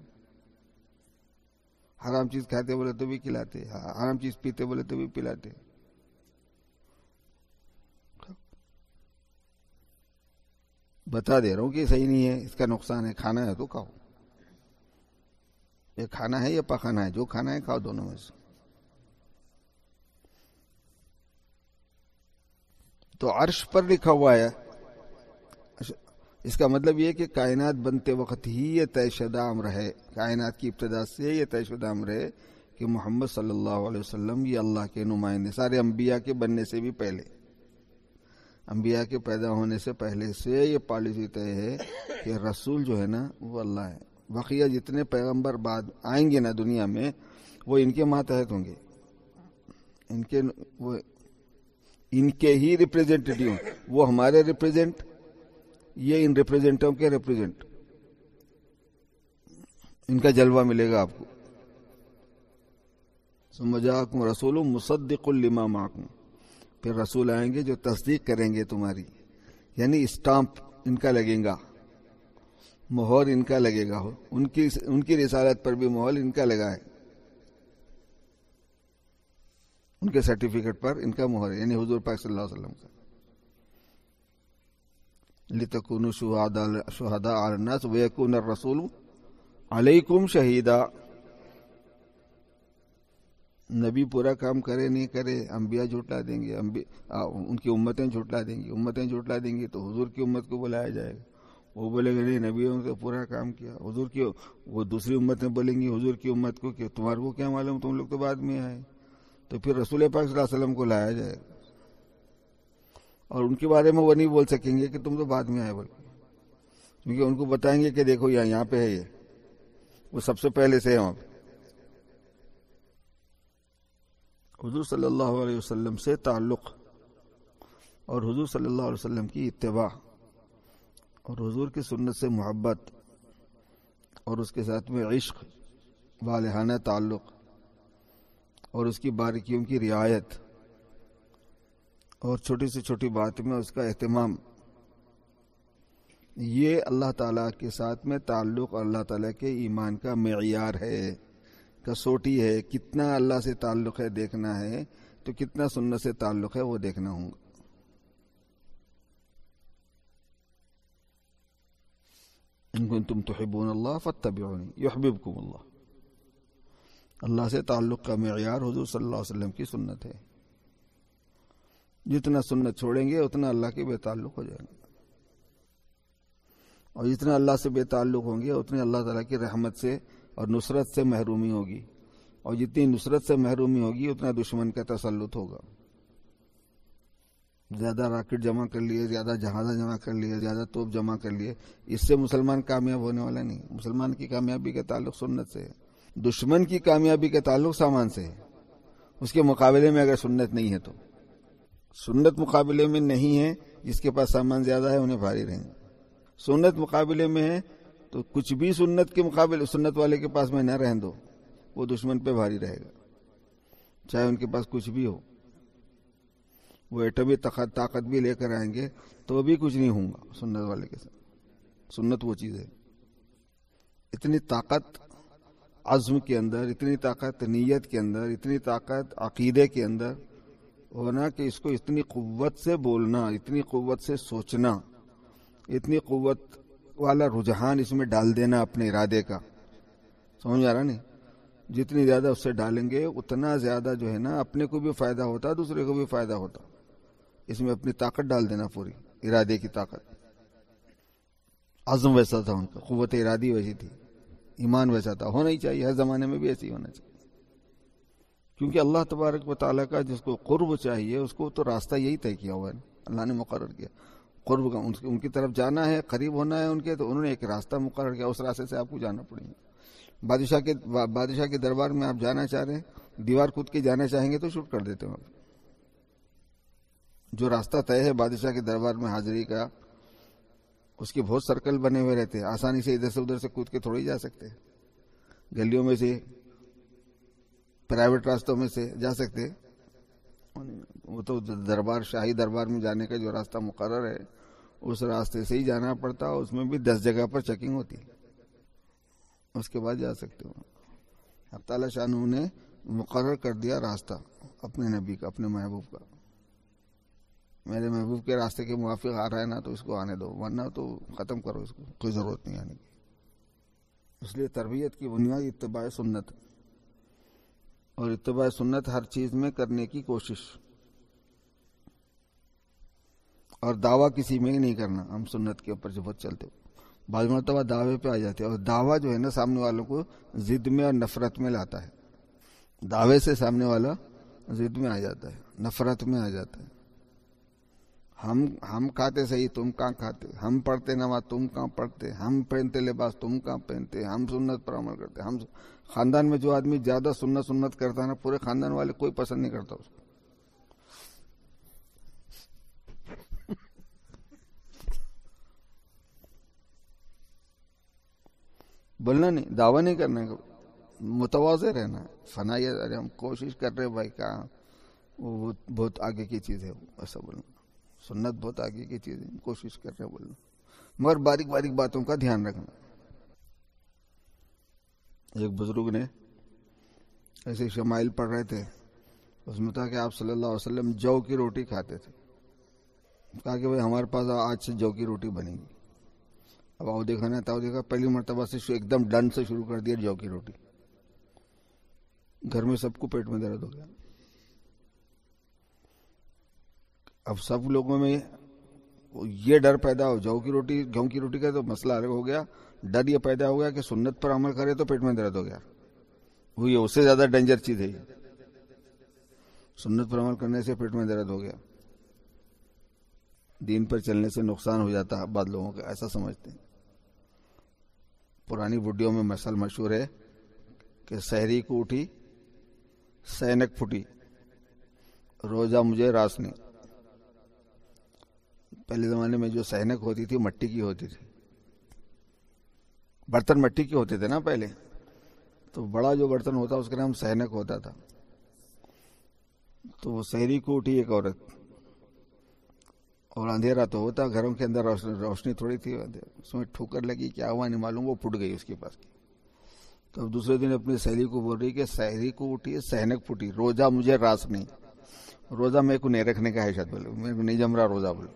حرام چیز کھاتے بولے تو بھی کھلاتے، حرام چیز پیتے بولے تو بھی پلاتے. بتا دے رہا ہوں کہ صحیح نہیں ہے، اس کا نقصان ہے. کھانا ہے تو کھاؤ. یہ کھانا ہے یا پکانا ہے؟ جو کھانا ہے کھاؤ، دونوں میں سے. تو عرش پر لکھا ہوا ہے. اس کا مطلب یہ کہ کائنات بنتے وقت ہی یہ طے شدہ امر ہے، کائنات کی ابتدا سے یہ طے شدہ امر ہے کہ محمد صلی اللہ علیہ وسلم یہ اللہ کے نمائندے. سارے انبیاء کے بننے سے بھی پہلے، انبیاء کے پیدا ہونے سے پہلے سے یہ پالیسی طے ہے کہ رسول جو ہے نا وہ اللہ ہے. بقیہ جتنے پیغمبر بعد آئیں گے نا دنیا میں وہ ان کے ماتحت ہوں گے، ان کے ہی ریپریزنٹیٹیو. وہ ہمارے ریپریزنٹ، یہ ان ریپریزنٹوں کے ریپریزنٹ. ان کا جلوہ ملے گا آپ کو. ثم جاءکم رسول مصدق لما معکم، پھر رسول آئیں گے جو تصدیق کریں گے تمہاری. یعنی اسٹامپ ان کا لگے گا، مہر ان کا لگے گا. ان کی رسالت پر بھی مہر ان کا لگا ہے. ان کے سرٹیفکیٹ پر ان کا مہر ہے، یعنی حضور پاک صلی اللہ علیہ وسلم کا. لِتَكُونُوا شُهَدَاءَ عَلَى النَّاسِ وَيَكُونَ الرَّسُولُ عَلَيْكُمْ شَهِيدًا. نبی پورا کام کرے نہیں کرے، انبیاء جھوٹلا دیں گے، ان کی امتیں جھوٹلا دیں گی، امتیں جھوٹلا دیں گی تو حضور کی امت کو بلایا جائے گا. وہ بولے گا نہیں نبیوں نے پورا کام کیا. حضور کی وہ دوسری امتیں بولیں گی حضور کی امت کو کہ تمہارے کو کیا معلوم، تم لوگ تو بعد میں آئے. تو پھر رسول پاک صلی اللہ علیہ وسلم کو لایا جائے گا اور ان کے بارے میں وہ نہیں بول سکیں گے کہ تم تو بعد میں آئے بول کے، کیونکہ ان کو بتائیں گے کہ دیکھو یہاں پہ ہے، یہ وہ سب سے پہلے سے ہے وہاں پہ. حضور صلی اللہ علیہ وسلم سے تعلق اور حضور صلی اللہ علیہ وسلم کی اتباع اور حضور کی سنت سے محبت اور اس کے ساتھ میں عشق، والہانہ تعلق اور اس کی باریکیوں کی رعایت اور چھوٹی سے چھوٹی بات میں اس کا اہتمام، یہ اللہ تعالیٰ کے ساتھ میں تعلق اور اللہ تعالیٰ کے ایمان کا معیار ہے، کسوٹی ہے. کتنا اللہ سے تعلق ہے دیکھنا ہے تو کتنا سنت سے تعلق ہے وہ دیکھنا ہوگا. ان کنتم تحبون اللہ فاتبعونی یحببکم اللہ. اللہ سے تعلق کا معیار حضور صلی اللہ علیہ وسلم کی سنت ہے. جتنا سنت چھوڑیں گے اتنا اللہ کے بے تعلق ہو جائیں گے، اور جتنا اللہ سے بے تعلق ہوں گے اتنے اللہ تعالیٰ کی رحمت سے اور نصرت سے محرومی ہوگی، اور جتنی نصرت سے محرومی ہوگی اتنا دشمن کا تسلط ہوگا. زیادہ راکٹ جمع کر لیے، زیادہ جہازہ جمع کر لیے، زیادہ توپ جمع کر لیے، اس سے مسلمان کامیاب ہونے والا نہیں. مسلمان کی کامیابی کا تعلق سنت سے ہے. دشمن کی کامیابی کا تعلق سامان سے ہے. اس کے مقابلے میں اگر سنت نہیں ہے تو سنت مقابلے میں نہیں ہے، جس کے پاس سامان زیادہ ہے انہیں بھاری رہیں گے. سنت مقابلے میں ہے تو کچھ بھی سنت کے مقابلے سنت والے کے پاس میں نہ رہن دو، وہ دشمن پہ بھاری رہے گا، چاہے ان کے پاس کچھ بھی ہو. وہ ایٹمی طاقت بھی لے کر آئیں گے تو بھی کچھ نہیں ہوں گا سنت والے کے ساتھ. سنت وہ چیز ہے، اتنی طاقت عزم کے اندر، اتنی طاقت نیت کے اندر، اتنی طاقت عقیدے کے اندر ہونا کہ اس کو اتنی قوت سے بولنا، اتنی قوت سے سوچنا، اتنی قوت والا رجحان اس میں ڈال دینا اپنے ارادے کا. سمجھ آ رہا نہیں؟ جتنی زیادہ اس سے ڈالیں گے اتنا زیادہ جو ہے نا اپنے کو بھی فائدہ ہوتا، دوسرے کو بھی فائدہ ہوتا. اس میں اپنی طاقت ڈال دینا، پوری ارادے کی طاقت. عزم ویسا تھا ان کا، قوت ارادی ویسی تھی، ایمان ویسا تھا. ہونا ہی چاہیے، ہر زمانے میں بھی ایسے ہی ہونا چاہیے، کیونکہ اللہ تبارک و تعالیٰ کا جس کو قرب چاہیے اس کو تو راستہ یہی طے کیا ہوا ہے، اللہ نے مقرر کیا. قرب کا ان کی طرف جانا ہے، قریب ہونا ہے ان کے، تو انہوں نے ایک راستہ مقرر کیا، اس راستے سے آپ کو جانا پڑے گا. بادشاہ کے دربار میں آپ جانا چاہ رہے ہیں، دیوار کود کے جانا چاہیں گے تو شوٹ کر دیتے ہیں. جو راستہ طے ہے بادشاہ کے دربار میں حاضری کا، اس کے بہت سرکل بنے ہوئے رہتے ہیں، آسانی سے ادھر سے ادھر سے کود کے تھوڑی جا سکتے. گلیوں میں سے، پرائیویٹ راستوں میں سے جا سکتے. وہ تو دربار، شاہی دربار میں جانے کا جو راستہ مقرر ہے اس راستے سے ہی جانا پڑتا، اس میں بھی 10 جگہ پر چیکنگ ہوتی، اس کے بعد جا سکتے ہو. اب تعالیٰ شاہ نے مقرر کر دیا راستہ اپنے نبی کا، اپنے محبوب کا. میرے محبوب کے راستے کے موافق آ رہا ہے نا تو اس کو آنے دو، ورنہ تو ختم کرو، اس کو کوئی ضرورت نہیں آنے کی. اس لیے تربیت کی بنیاد اتباع سنت، اور اتباع سنت ہر چیز میں کرنے کی کوشش، اور دعویٰ کسی میں نہیں کرنا. ہم سنت کے اوپر جو بہت چلتے ہو، بعض مرتبہ دعوے پہ آ جاتے ہیں، اور دعویٰ جو ہے نا سامنے والوں کو ضد میں اور نفرت میں لاتا ہے. دعوے سے سامنے والا ضد میں آ جاتا ہے، نفرت میں آ جاتا ہے. ہم کھاتے صحیح، تم کہاں کھاتے، ہم پڑھتے نماز، تم کہاں پڑھتے، ہم پہنتے لباس، تم کہاں پہنتے، ہم سنت پر عمل کرتے. ہم خاندان میں جو آدمی زیادہ سنت کرتا ہے نا، پورے خاندان والے کوئی پسند نہیں کرتا اس کو. بولنا نہیں، دعویٰ نہیں کرنا ہے، متواضع رہنا ہے. فنائیت، ارے ہم کوشش کر رہے بھائی، کہاں وہ بہت آگے کی چیز ہے، ایسا بولنا. سنت بہت آگے کی چیز ہے، کوشش کر رہے بولنا، مگر باریک باریک باتوں کا دھیان رکھنا. ایک بزرگ نے ایسے شمائل پڑھ رہے تھے، اس میں تھا کہ آپ صلی اللہ علیہ وسلم جو کی روٹی کھاتے تھے. کہا کہ بھائی ہمارے پاس آج سے جو کی روٹی بنے گی. اب آؤ دیکھا نا تاؤ دیکھا پہلی مرتبہ سے ایک دم ڈن سے شروع کر دیا جو کی روٹی. گھر میں سب کو پیٹ میں درد ہو گیا. اب سب لوگوں میں یہ ڈر پیدا ہو گیہوں کی روٹی کا تو مسئلہ الگ ہو گیا. ڈر یہ پیدا ہو گیا کہ سنت پر عمل کرے تو پیٹ میں درد ہو گیا. وہ یہ اس سے زیادہ ڈینجر چیز ہے. سنت پر عمل کرنے سے پیٹ میں درد ہو گیا. دین پر چلنے سے نقصان ہو جاتا ہے بعض لوگوں کا ایسا سمجھتے ہیں. پرانی بڈیوں میں مثل مشہور ہے کہ سحری کو اٹھی سینک پھٹی روزہ مجھے راس نہیں. پہلے زمانے میں جو سینک ہوتی تھی مٹی کی ہوتی تھی. برتن مٹی کے ہوتے تھے نا پہلے. تو بڑا جو برتن ہوتا اس کا نام سینک ہوتا تھا. تو وہ سحری کو اٹھی ایک عورت اور اندھیرا تو ہوتا گھروں کے اندر روشنی تھوڑی تھی. اس میں ٹھوکر لگی کیا ہوا نہیں معلوم وہ پھٹ گئی اس کے پاس کی. تو اب دوسرے دن اپنی سحری کو بول رہی کہ سحری کو اٹھی سینک پھٹی روزہ مجھے راس نہیں. روزہ میرے کو نہیں رکھنے کا ہے شاید بولے میرے کو نہیں جم رہا روزہ بولے.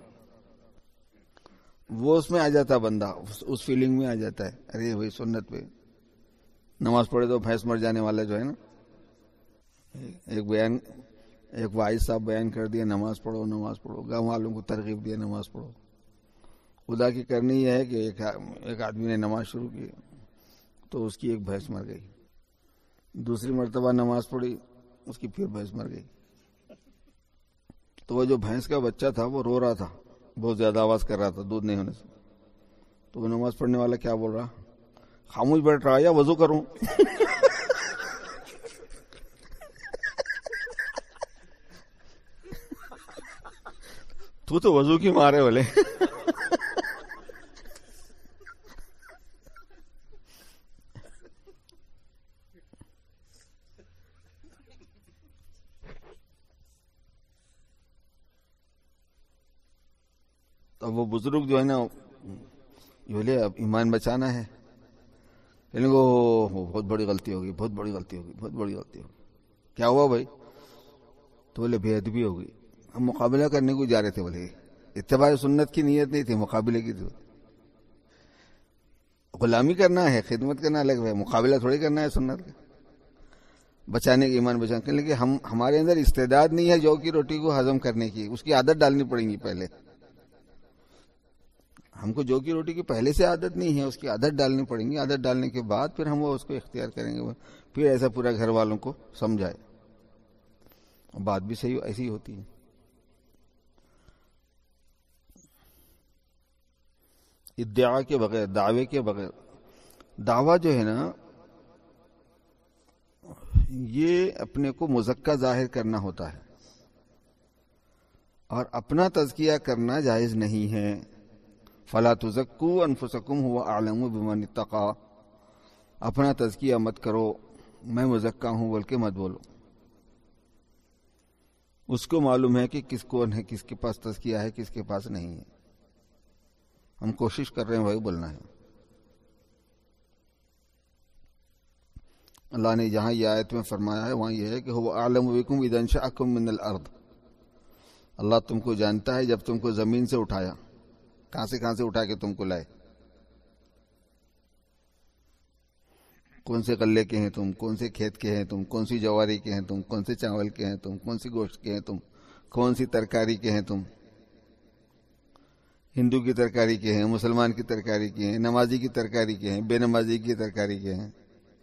وہ اس میں آ جاتا بندہ اس فیلنگ میں آ جاتا ہے. ارے بھائی سنت پہ نماز پڑھے تو بھینس مر جانے والا جو ہے نا. ایک وائز صاحب بیان کر دیا نماز پڑھو گاؤں والوں کو ترغیب دیا نماز پڑھو. خدا کی کرنی یہ ہے کہ ایک آدمی نے نماز شروع کی تو اس کی ایک بھینس مر گئی. دوسری مرتبہ نماز پڑھی اس کی پھر بھینس مر گئی. تو وہ جو بھینس کا بچہ تھا وہ رو رہا تھا بہت زیادہ آواز کر رہا تھا دودھ نہیں ہونے سے. تو وہ نماز پڑھنے والا کیا بول رہا خاموش بیٹھ رہا یا وضو کروں. تو وضو کی مارے بولے. تو وہ بزرگ جو ہے نا بولے اب ایمان بچانا ہے. بہت بڑی غلطی ہوگی. کیا ہوا بھائی؟ تو بولے بے ادبی ہو گئی. ہم مقابلہ کرنے کو جا رہے تھے. بولے اتباع سنت کی نیت نہیں تھی مقابلے کی تھی. غلامی کرنا ہے خدمت کرنا الگ ہے مقابلہ تھوڑی کرنا ہے سنت کا. بچانے کے ایمان بچانے کے لیے ہمارے اندر استعداد نہیں ہے جو کی روٹی کو ہضم کرنے کی. اس کی عادت ڈالنی پڑیں گی پہلے. ہم کو جو کی روٹی کی پہلے سے عادت نہیں ہے اس کی عادت ڈالنی پڑیں گی. عادت ڈالنے کے بعد پھر ہم وہ اس کو اختیار کریں گے. پھر ایسا پورا گھر والوں کو سمجھائے. بات بھی صحیح ایسی ہوتی ہے. ادعا کے بغیر دعوے کے بغیر دعویٰ جو ہے نا یہ اپنے کو مزکا ظاہر کرنا ہوتا ہے اور اپنا تزکیہ کرنا جائز نہیں ہے. فلا تزکوا انفسکم هو اعلم بمن اتقى. اپنا تزکیہ مت کرو میں مزکا ہوں بول کے مت بولو. اس کو معلوم ہے کہ کس کون ہے کس کے پاس تزکیہ ہے کس کے پاس نہیں ہے. ہم کوشش کر رہے ہیں بھائی بولنا ہے. اللہ نے جہاں یہ آیت میں فرمایا ہے وہاں یہ ہے کہ هو اعلم بكم اذا انشأكم من الارض. اللہ تم کو جانتا ہے جب تم کو زمین سے اٹھایا. کہاں سے اٹھا کے تم کو لائے. کون سے غلے کے ہیں تم کون سے کھیت کے ہیں تم کون سی جواری کے ہیں تم کون سے چاول کے ہیں تم کون سی گوشت کے ہیں تم کون سی ترکاری کے ہیں تم. ہندو کی ترکاری کے ہیں مسلمان کی ترکاری کے ہیں نمازی کی ترکاری کے ہیں بے نمازی کی ترکاری کے ہیں.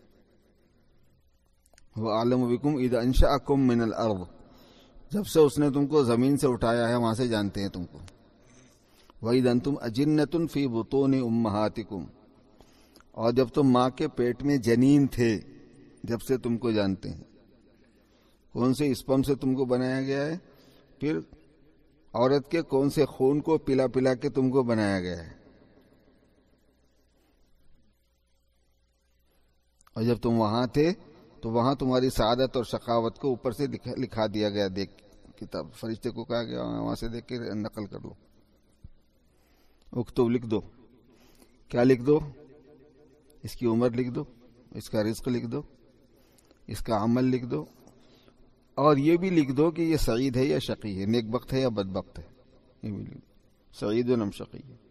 وہ عالم بکم اذا انشأکم من الارض. جب سے اس نے تم کو زمین سے اٹھایا ہے وہاں سے جانتے ہیں تم کو. وَإِذَا أَنْتُمْ أَجِنَّةٌ فِي بُطُونِ أُمَّهَاتِكُمْ. اور جب تم ماں کے پیٹ میں جنین تھے جب سے تم کو جانتے ہیں. کون سے اسپم سے تم کو بنایا گیا ہے پھر عورت کے کون سے خون کو پلا پلا کے تم کو بنایا گیا ہے. اور جب تم وہاں تھے تو وہاں تمہاری سعادت اور شقاوت کو اوپر سے لکھا دیا گیا. دیکھ کتاب فرشتے کو کہا گیا وہاں سے دیکھ کے نقل کر لو. اکتب لکھ دو. کیا لکھ دو؟ اس کی عمر لکھ دو اس کا رزق لکھ دو اس کا عمل لکھ دو اور یہ بھی لکھ دو کہ یہ سعید ہے یا شقی ہے، نیک بخت ہے یا بدبخت ہے، یہ بھی لکھ دو، سعید ام شقی ہے۔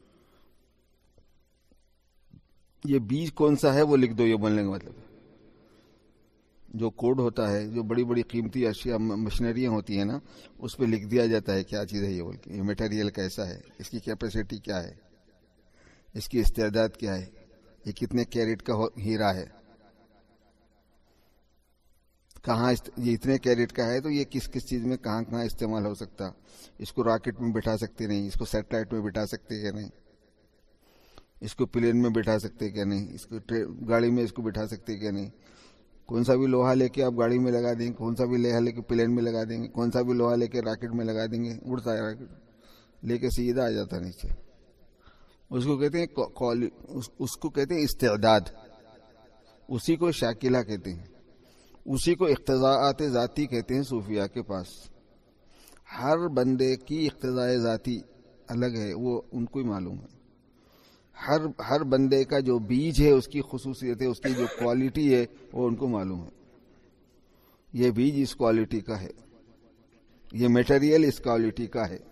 یہ بیج کون سا ہے وہ لکھ دو، یہ بولنے کا مطلب ہے۔ جو کوڈ ہوتا ہے، جو بڑی بڑی قیمتی اشیاء مشینریاں ہوتی ہیں نا، اس پہ لکھ دیا جاتا ہے کیا چیز ہے یہ بول کے، یہ میٹیریل کیسا ہے، اس کی کیپیسٹی کیا ہے، اس کی استعداد کیا ہے، یہ کتنے کیرٹ کا ہیرا ہے، کہاں یہ اتنے کیرٹ کا ہے تو یہ کس کس چیز میں کہاں کہاں استعمال ہو سکتا، اس کو راکٹ میں بٹھا سکتے نہیں، اس کو سیٹلائٹ میں بٹھا سکتے کہ نہیں، اس کو پلین میں بٹھا سکتے کہ نہیں، اس کو گاڑی میں اس کو بٹھا سکتے کہ نہیں، کون سا بھی لوہا لے کے آپ گاڑی میں لگا دیں گے، کون سا بھی لوہا لے کے پلین میں لگا دیں گے، کون سا بھی لوہا لے کے راکٹ میں لگا دیں گے، اڑتا ہے راکٹ لے کے سیدھا آ جاتا نیچے۔ اس کو کہتے ہیں اس کو کہتے ہیں استعداد، اسی کو شاکلہ کہتے ہیں، اسی کو اقتضاءات ذاتی کہتے ہیں صوفیاء کے پاس۔ ہر بندے کی اقتضاء ذاتی الگ ہے، وہ ان کو ہی معلوم ہے۔ ہر بندے کا جو بیج ہے، اس کی خصوصیت ہے، اس کی جو کوالٹی ہے، وہ ان کو معلوم ہے۔ یہ بیج اس کوالٹی کا ہے، یہ میٹیریل اس کوالٹی کا ہے،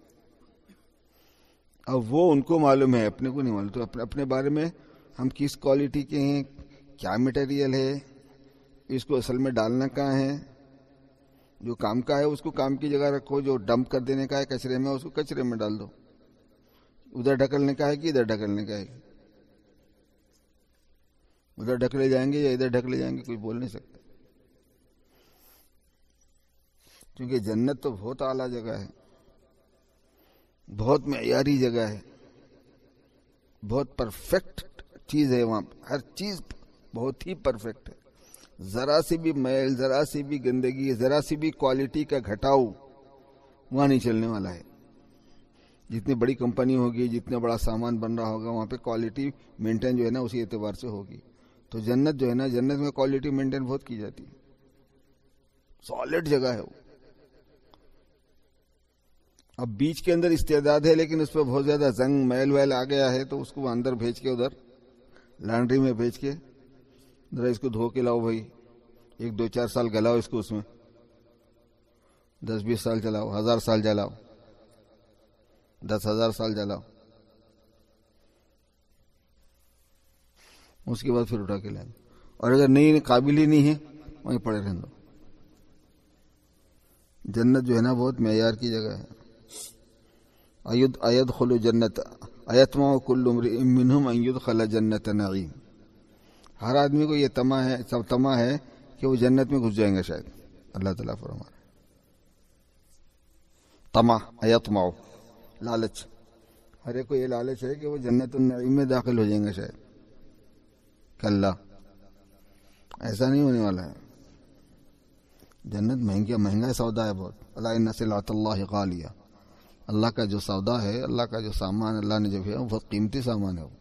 اب وہ ان کو معلوم ہے، اپنے کو نہیں معلوم۔ تو اپنے بارے میں ہم کس کوالٹی کے ہیں، کیا میٹیریل ہے، اس کو اصل میں ڈالنا کہاں ہے، جو کام کا ہے اس کو کام کی جگہ رکھو، جو ڈمپ کر دینے کا ہے کچرے میں اس کو کچرے میں ڈال دو، ادھر ڈھکلنے کا ہے کہ ادھر ڈھکلنے کا ہے، ادھر ڈھکلے جائیں گے یا ادھر ڈھکلے جائیں گے کوئی بول نہیں سکتا، کیونکہ جنت تو بہت اعلیٰ جگہ ہے، بہت معیاری جگہ ہے، بہت پرفیکٹ چیز ہے، وہاں ہر چیز بہت ہی پرفیکٹ ہے، ذرا سی بھی میل، ذرا سی بھی گندگی، ذرا سی بھی کوالٹی کا گھٹاؤ وہاں نہیں چلنے والا ہے۔ جتنی بڑی کمپنی ہوگی، جتنا بڑا سامان بن رہا ہوگا، وہاں پہ کوالٹی مینٹین جو ہے نا اسی اعتبار سے ہوگی۔ تو جنت جو ہے نا، جنت میں کوالٹی مینٹین بہت کی جاتی ہے، سالڈ جگہ ہے وہ۔ اب بیچ کے اندر استعداد ہے، لیکن اس پہ بہت زیادہ زنگ میل ویل آ گیا ہے، تو اس کو اندر بھیج کے، ادھر لانڈری میں بھیج کے، ذرا اس کو دھو کے لاؤ بھائی، 1-2-4 سال گلاؤ اس کو، اس میں 10-20 سال چلاؤ، 1000 سال جلاؤ، 10,000 سال جلاؤ، اس کے بعد پھر اٹھا کے لائیں۔ اور اگر نہیں قابل ہی نہیں ہے، وہیں پڑے رہنے دو۔ جنت جو ہے نا بہت معیار کی جگہ ہے۔ ایدخل جنت ایتمع کل امرئ منہم ان یدخل جنت نعیم، ہر آدمی کو یہ طمع ہے کہ وہ جنت میں گھس جائیں گے شاید، اللہ تعالیٰ فرما رہے طمع، ایتمع لالچ، ہر ایک کو یہ لالچ ہے کہ وہ جنت النعیم میں داخل ہو جائیں گے شاید۔ کلا، ایسا نہیں ہونے والا ہے، جنت مہنگا سودا ہے بہت۔ الا ان سلعۃ اللہ غالیہ، اللہ کا جو سودا ہے، اللہ کا جو سامان اللہ نے جو ہے وہ بہت قیمتی سامان ہے وہ۔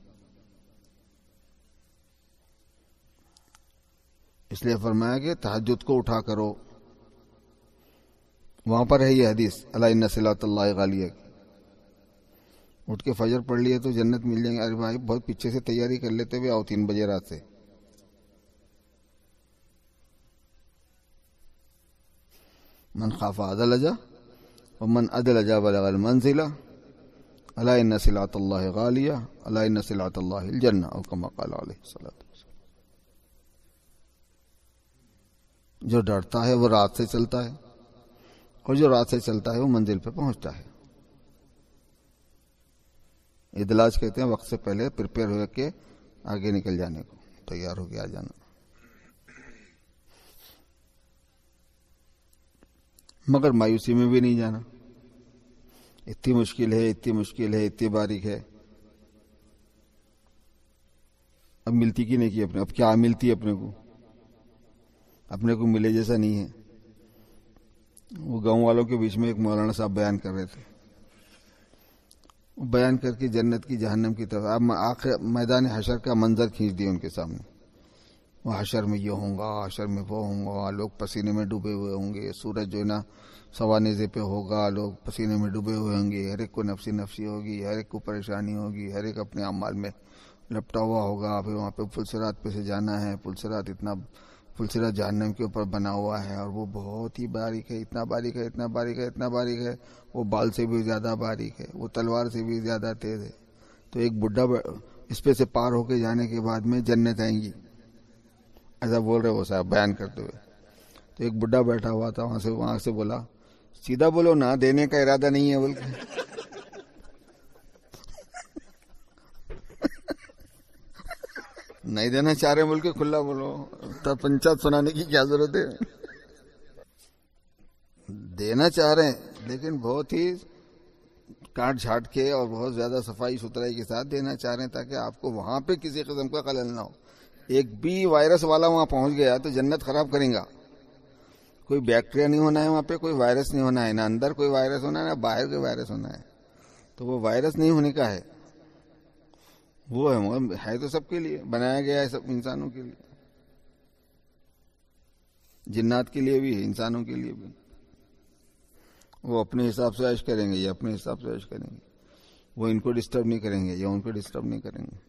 اس لیے فرمایا کہ تہجد کو اٹھا کرو، وہاں پر ہے یہ حدیث الا ان سلعۃ اللہ غالیہ، اٹھ کے فجر پڑھ لیے تو جنت مل جائیں گے۔ ارے بھائی بہت پیچھے سے تیاری کر لیتے ہوئے آؤ 3 بجے رات سے۔ من خاف ادلج ومن ادلج بلغ المنزلہ الا ان سلعۃ اللہ غالیہ الا ان سلعۃ اللہ الجنہ او کما قال علیہ الصلوۃ والسلام۔ جو ڈرتا ہے وہ رات سے چلتا ہے، اور جو رات سے چلتا ہے وہ منزل پہ پہنچتا ہے۔ ادلاج کہتے ہیں وقت سے پہلے پریپیئر ہو کے آگے نکل جانے کو، تیار ہو کے آ جانا۔ مگر مایوسی میں بھی نہیں جانا، اتنی مشکل ہے، اتنی مشکل ہے، اتنی باریک ہے، اب ملتی کی نہیں کی اپنے، اب کیا ملتی اپنے کو ملے جیسا نہیں ہے۔ وہ گاؤں والوں کے بیچ میں ایک مولانا صاحب بیان کر رہے تھے، بیان کر کے جنت کی جہنم کی طرف اب آخر میدان حشر کا منظر کھینچ دیا ان کے سامنے۔ وہ حشر میں یہ ہوں گا، حشر میں وہ ہوں گا، لوگ پسینے میں ڈوبے ہوئے ہوں گے، سورج جو ہے نا سوانیزے پہ ہوگا، لوگ پسینے میں ڈوبے ہوئے ہوں گے، ہر ایک کو نفسی نفسی ہوگی، ہر ایک کو پریشانی ہوگی، ہر ایک اپنے اعمال میں لپٹا ہوا ہوگا۔ پھر وہاں پہ پلسرات پہ سے جانا ہے، پلسرات اتنا پلسرا جہنم کے اوپر بنا ہوا ہے اور وہ بہت ہی باریک ہے، اتنا باریک ہے، اتنا باریک ہے، اتنا باریک ہے، وہ بال سے بھی زیادہ باریک ہے، وہ تلوار سے بھی زیادہ تیز ہے. تو ایک بڈھا اس پہ سے پار ہو کے جانے کے بعد میں جنت آئیں گی، ایسا بول رہے وہ صاحب بیان کرتے ہوئے. تو ایک بڈھا بیٹھا ہوا تھا وہاں سے بولا سیدھا بولو نا، دینے کا ارادہ نہیں ہے بول کے. نہیں دینا چاہ رہے بول کے کھلا بولو، تو پنچات سنانے کی کیا ضرورت ہے. دینا چاہ رہے ہیں لیکن بہت ہی کاٹ جھاٹ کے اور بہت زیادہ صفائی ستھرائی کے ساتھ دینا چاہ رہے ہیں تاکہ آپ کو وہاں پہ کسی قسم کا خلل نہ ہو. ایک بھی وائرس والا وہاں پہنچ گیا تو جنت خراب کریں گا. کوئی بیکٹیریا نہیں ہونا ہے وہاں پہ، کوئی وائرس نہیں ہونا ہے، نہ اندر کوئی وائرس ہونا ہے نہ باہر کوئی وائرس ہونا ہے. تو وہ وائرس نہیں ہونے کا ہے، وہ ہے تو سب کے لیے بنایا گیا ہے، سب انسانوں کے لیے، جنات کے لیے بھی ہے، انسانوں کے لیے بھی. وہ اپنے حساب سے عیش کریں گے یا اپنے حساب سے عیش کریں گے، وہ ان کو ڈسٹرب نہیں کریں گے یا ان کو ڈسٹرب نہیں کریں گے.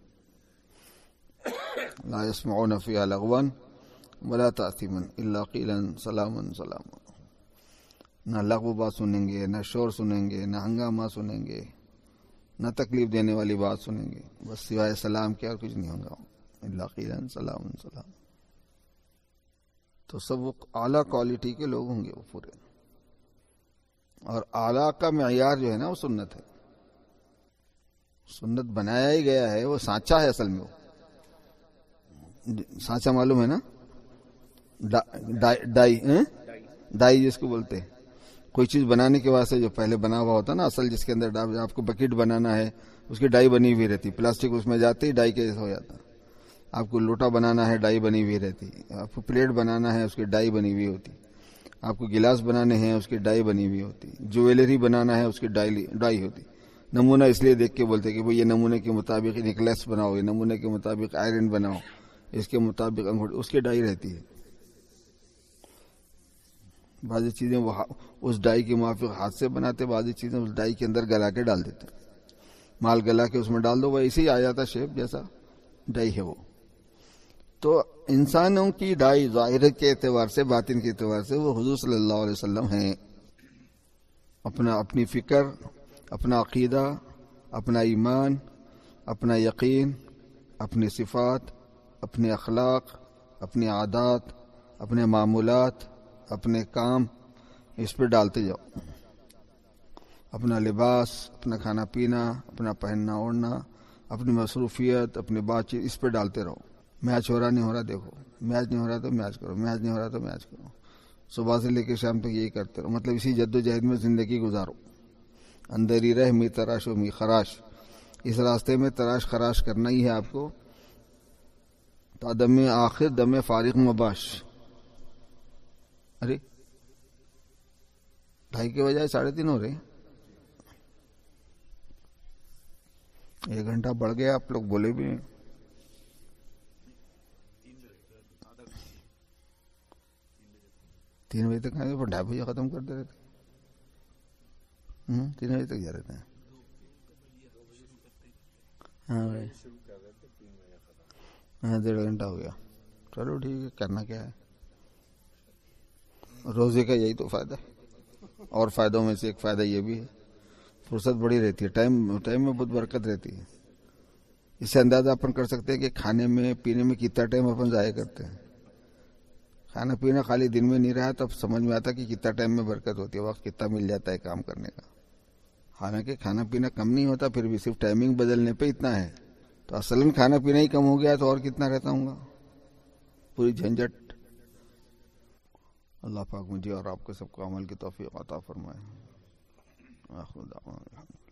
لا يسمعون فيها لغوا ولا تأثیما الا قیلا سلاما سلاما. نہ لغو بات سنیں گے، نہ شور سنیں گے، نہ ہنگامہ سنیں گے، نہ تکلیف دینے والی بات سنیں گے، بس سوائے سلام کے اور کچھ نہیں ہوگا. الا قیلا سلاما سلاما. تو سب وہ اعلیٰ کوالٹی کے لوگ ہوں گے وہ پورے. اور اعلیٰ کا معیار جو ہے نا وہ سنت ہے. سنت بنایا ہی گیا ہے، وہ سانچہ ہے اصل میں. وہ سانچہ معلوم ہے نا، ڈائی جس کو بولتے ہیں. کوئی چیز بنانے کے واسطے جو پہلے بنا ہوا ہوتا نا اصل، جس کے اندر آپ کو بکیٹ بنانا ہے اس کی ڈائی بنی ہوئی رہتی، پلاسٹک اس میں جاتے ہی ڈائی کے جیسا ہو جاتا. آپ کو لوٹا بنانا ہے ڈائی بنی ہوئی رہتی، آپ کو پلیٹ بنانا ہے اس کی ڈائی بنی ہوئی ہوتی، آپ کو گلاس بنانے ہیں اس کی ڈائی بنی ہوئی ہوتی، جویلری بنانا ہے اس کی ڈائی ہوتی. نمونہ اس لیے دیکھ کے بولتے کہ بھئی یہ نمونے کے مطابق نیکلیس بناؤ، یہ نمونے کے مطابق آئرن بناؤ، اس کے مطابق انگوٹھی، اس کی ڈائی رہتی ہے. بعضی چیزیں وہ اس ڈائی کے موافق ہاتھ سے بناتے، بعضی چیزیں اس ڈائی کے اندر گلا کے ڈال دیتے. مال گلا کے اس میں ڈال دو، وہ اسی آ جاتا شیپ جیسا ڈائی ہے وہ. تو انسانوں کی ڈائی ظاہر کے اعتبار سے، باطن کے اعتبار سے وہ حضور صلی اللہ علیہ وسلم ہیں. اپنی فکر، اپنا عقیدہ، اپنا ایمان، اپنا یقین، اپنی صفات، اپنے اخلاق، اپنی عادات، اپنے معمولات، اپنے کام اس پہ ڈالتے جاؤ. اپنا لباس، اپنا کھانا پینا، اپنا پہننا اوڑھنا، اپنی مصروفیت، اپنی بات چیت اس پہ ڈالتے رہو. میچ ہو رہا نہیں ہو رہا دیکھو، میچ نہیں ہو رہا تو میچ کرو، میچ نہیں ہو رہا تو میچ کرو. صبح سے لے کے شام تک یہی کرتے رہو، مطلب اسی جد و جہد میں زندگی گزارو. اندر ہی رہ می تراش و می خراش، اس راستے میں تراش خراش کرنا ہی ہے آپ کو. تا دم آخر دم فارغ مباش. ارے 2:30 کے بجائے 3:30 ہو رہے، 1 گھنٹہ بڑھ گیا. آپ لوگ بولے بھی نہیں. 3 بجے تک آئے، 2:30 بجے ختم کرتے رہتے. 3 بجے تک جا رہتے ہیں. ہاں بھائی، ہاں 1.5 گھنٹہ ہو گیا. چلو ٹھیک ہے، کرنا کیا ہے. روزے کا یہی تو فائدہ ہے. اور فائدوں میں سے ایک فائدہ یہ بھی ہے، فرصت بڑی رہتی ہے، ٹائم میں بہت برکت رہتی ہے. اس سے اندازہ اپن کر سکتے ہیں کہ کھانے میں پینے میں کتنا ٹائم اپن ضائع کرتے ہیں. کھانا پینا خالی دن میں نہیں رہا تب سمجھ میں آتا کہ کتنا ٹائم میں برکت ہوتی ہے، وقت کتنا مل جاتا ہے کام کرنے کا. حالانکہ کھانا پینا کم نہیں ہوتا، پھر بھی صرف ٹائمنگ بدلنے پہ اتنا ہے. تو اصلاً کھانا پینا ہی کم ہو گیا تو اور کتنا رہتا ہوں گا، پوری جھنجھٹ. اللہ پاک مجھے اور آپ کو سب کو عمل کی توفیق عطا فرمائے. آخر دعوانا الحمدللہ.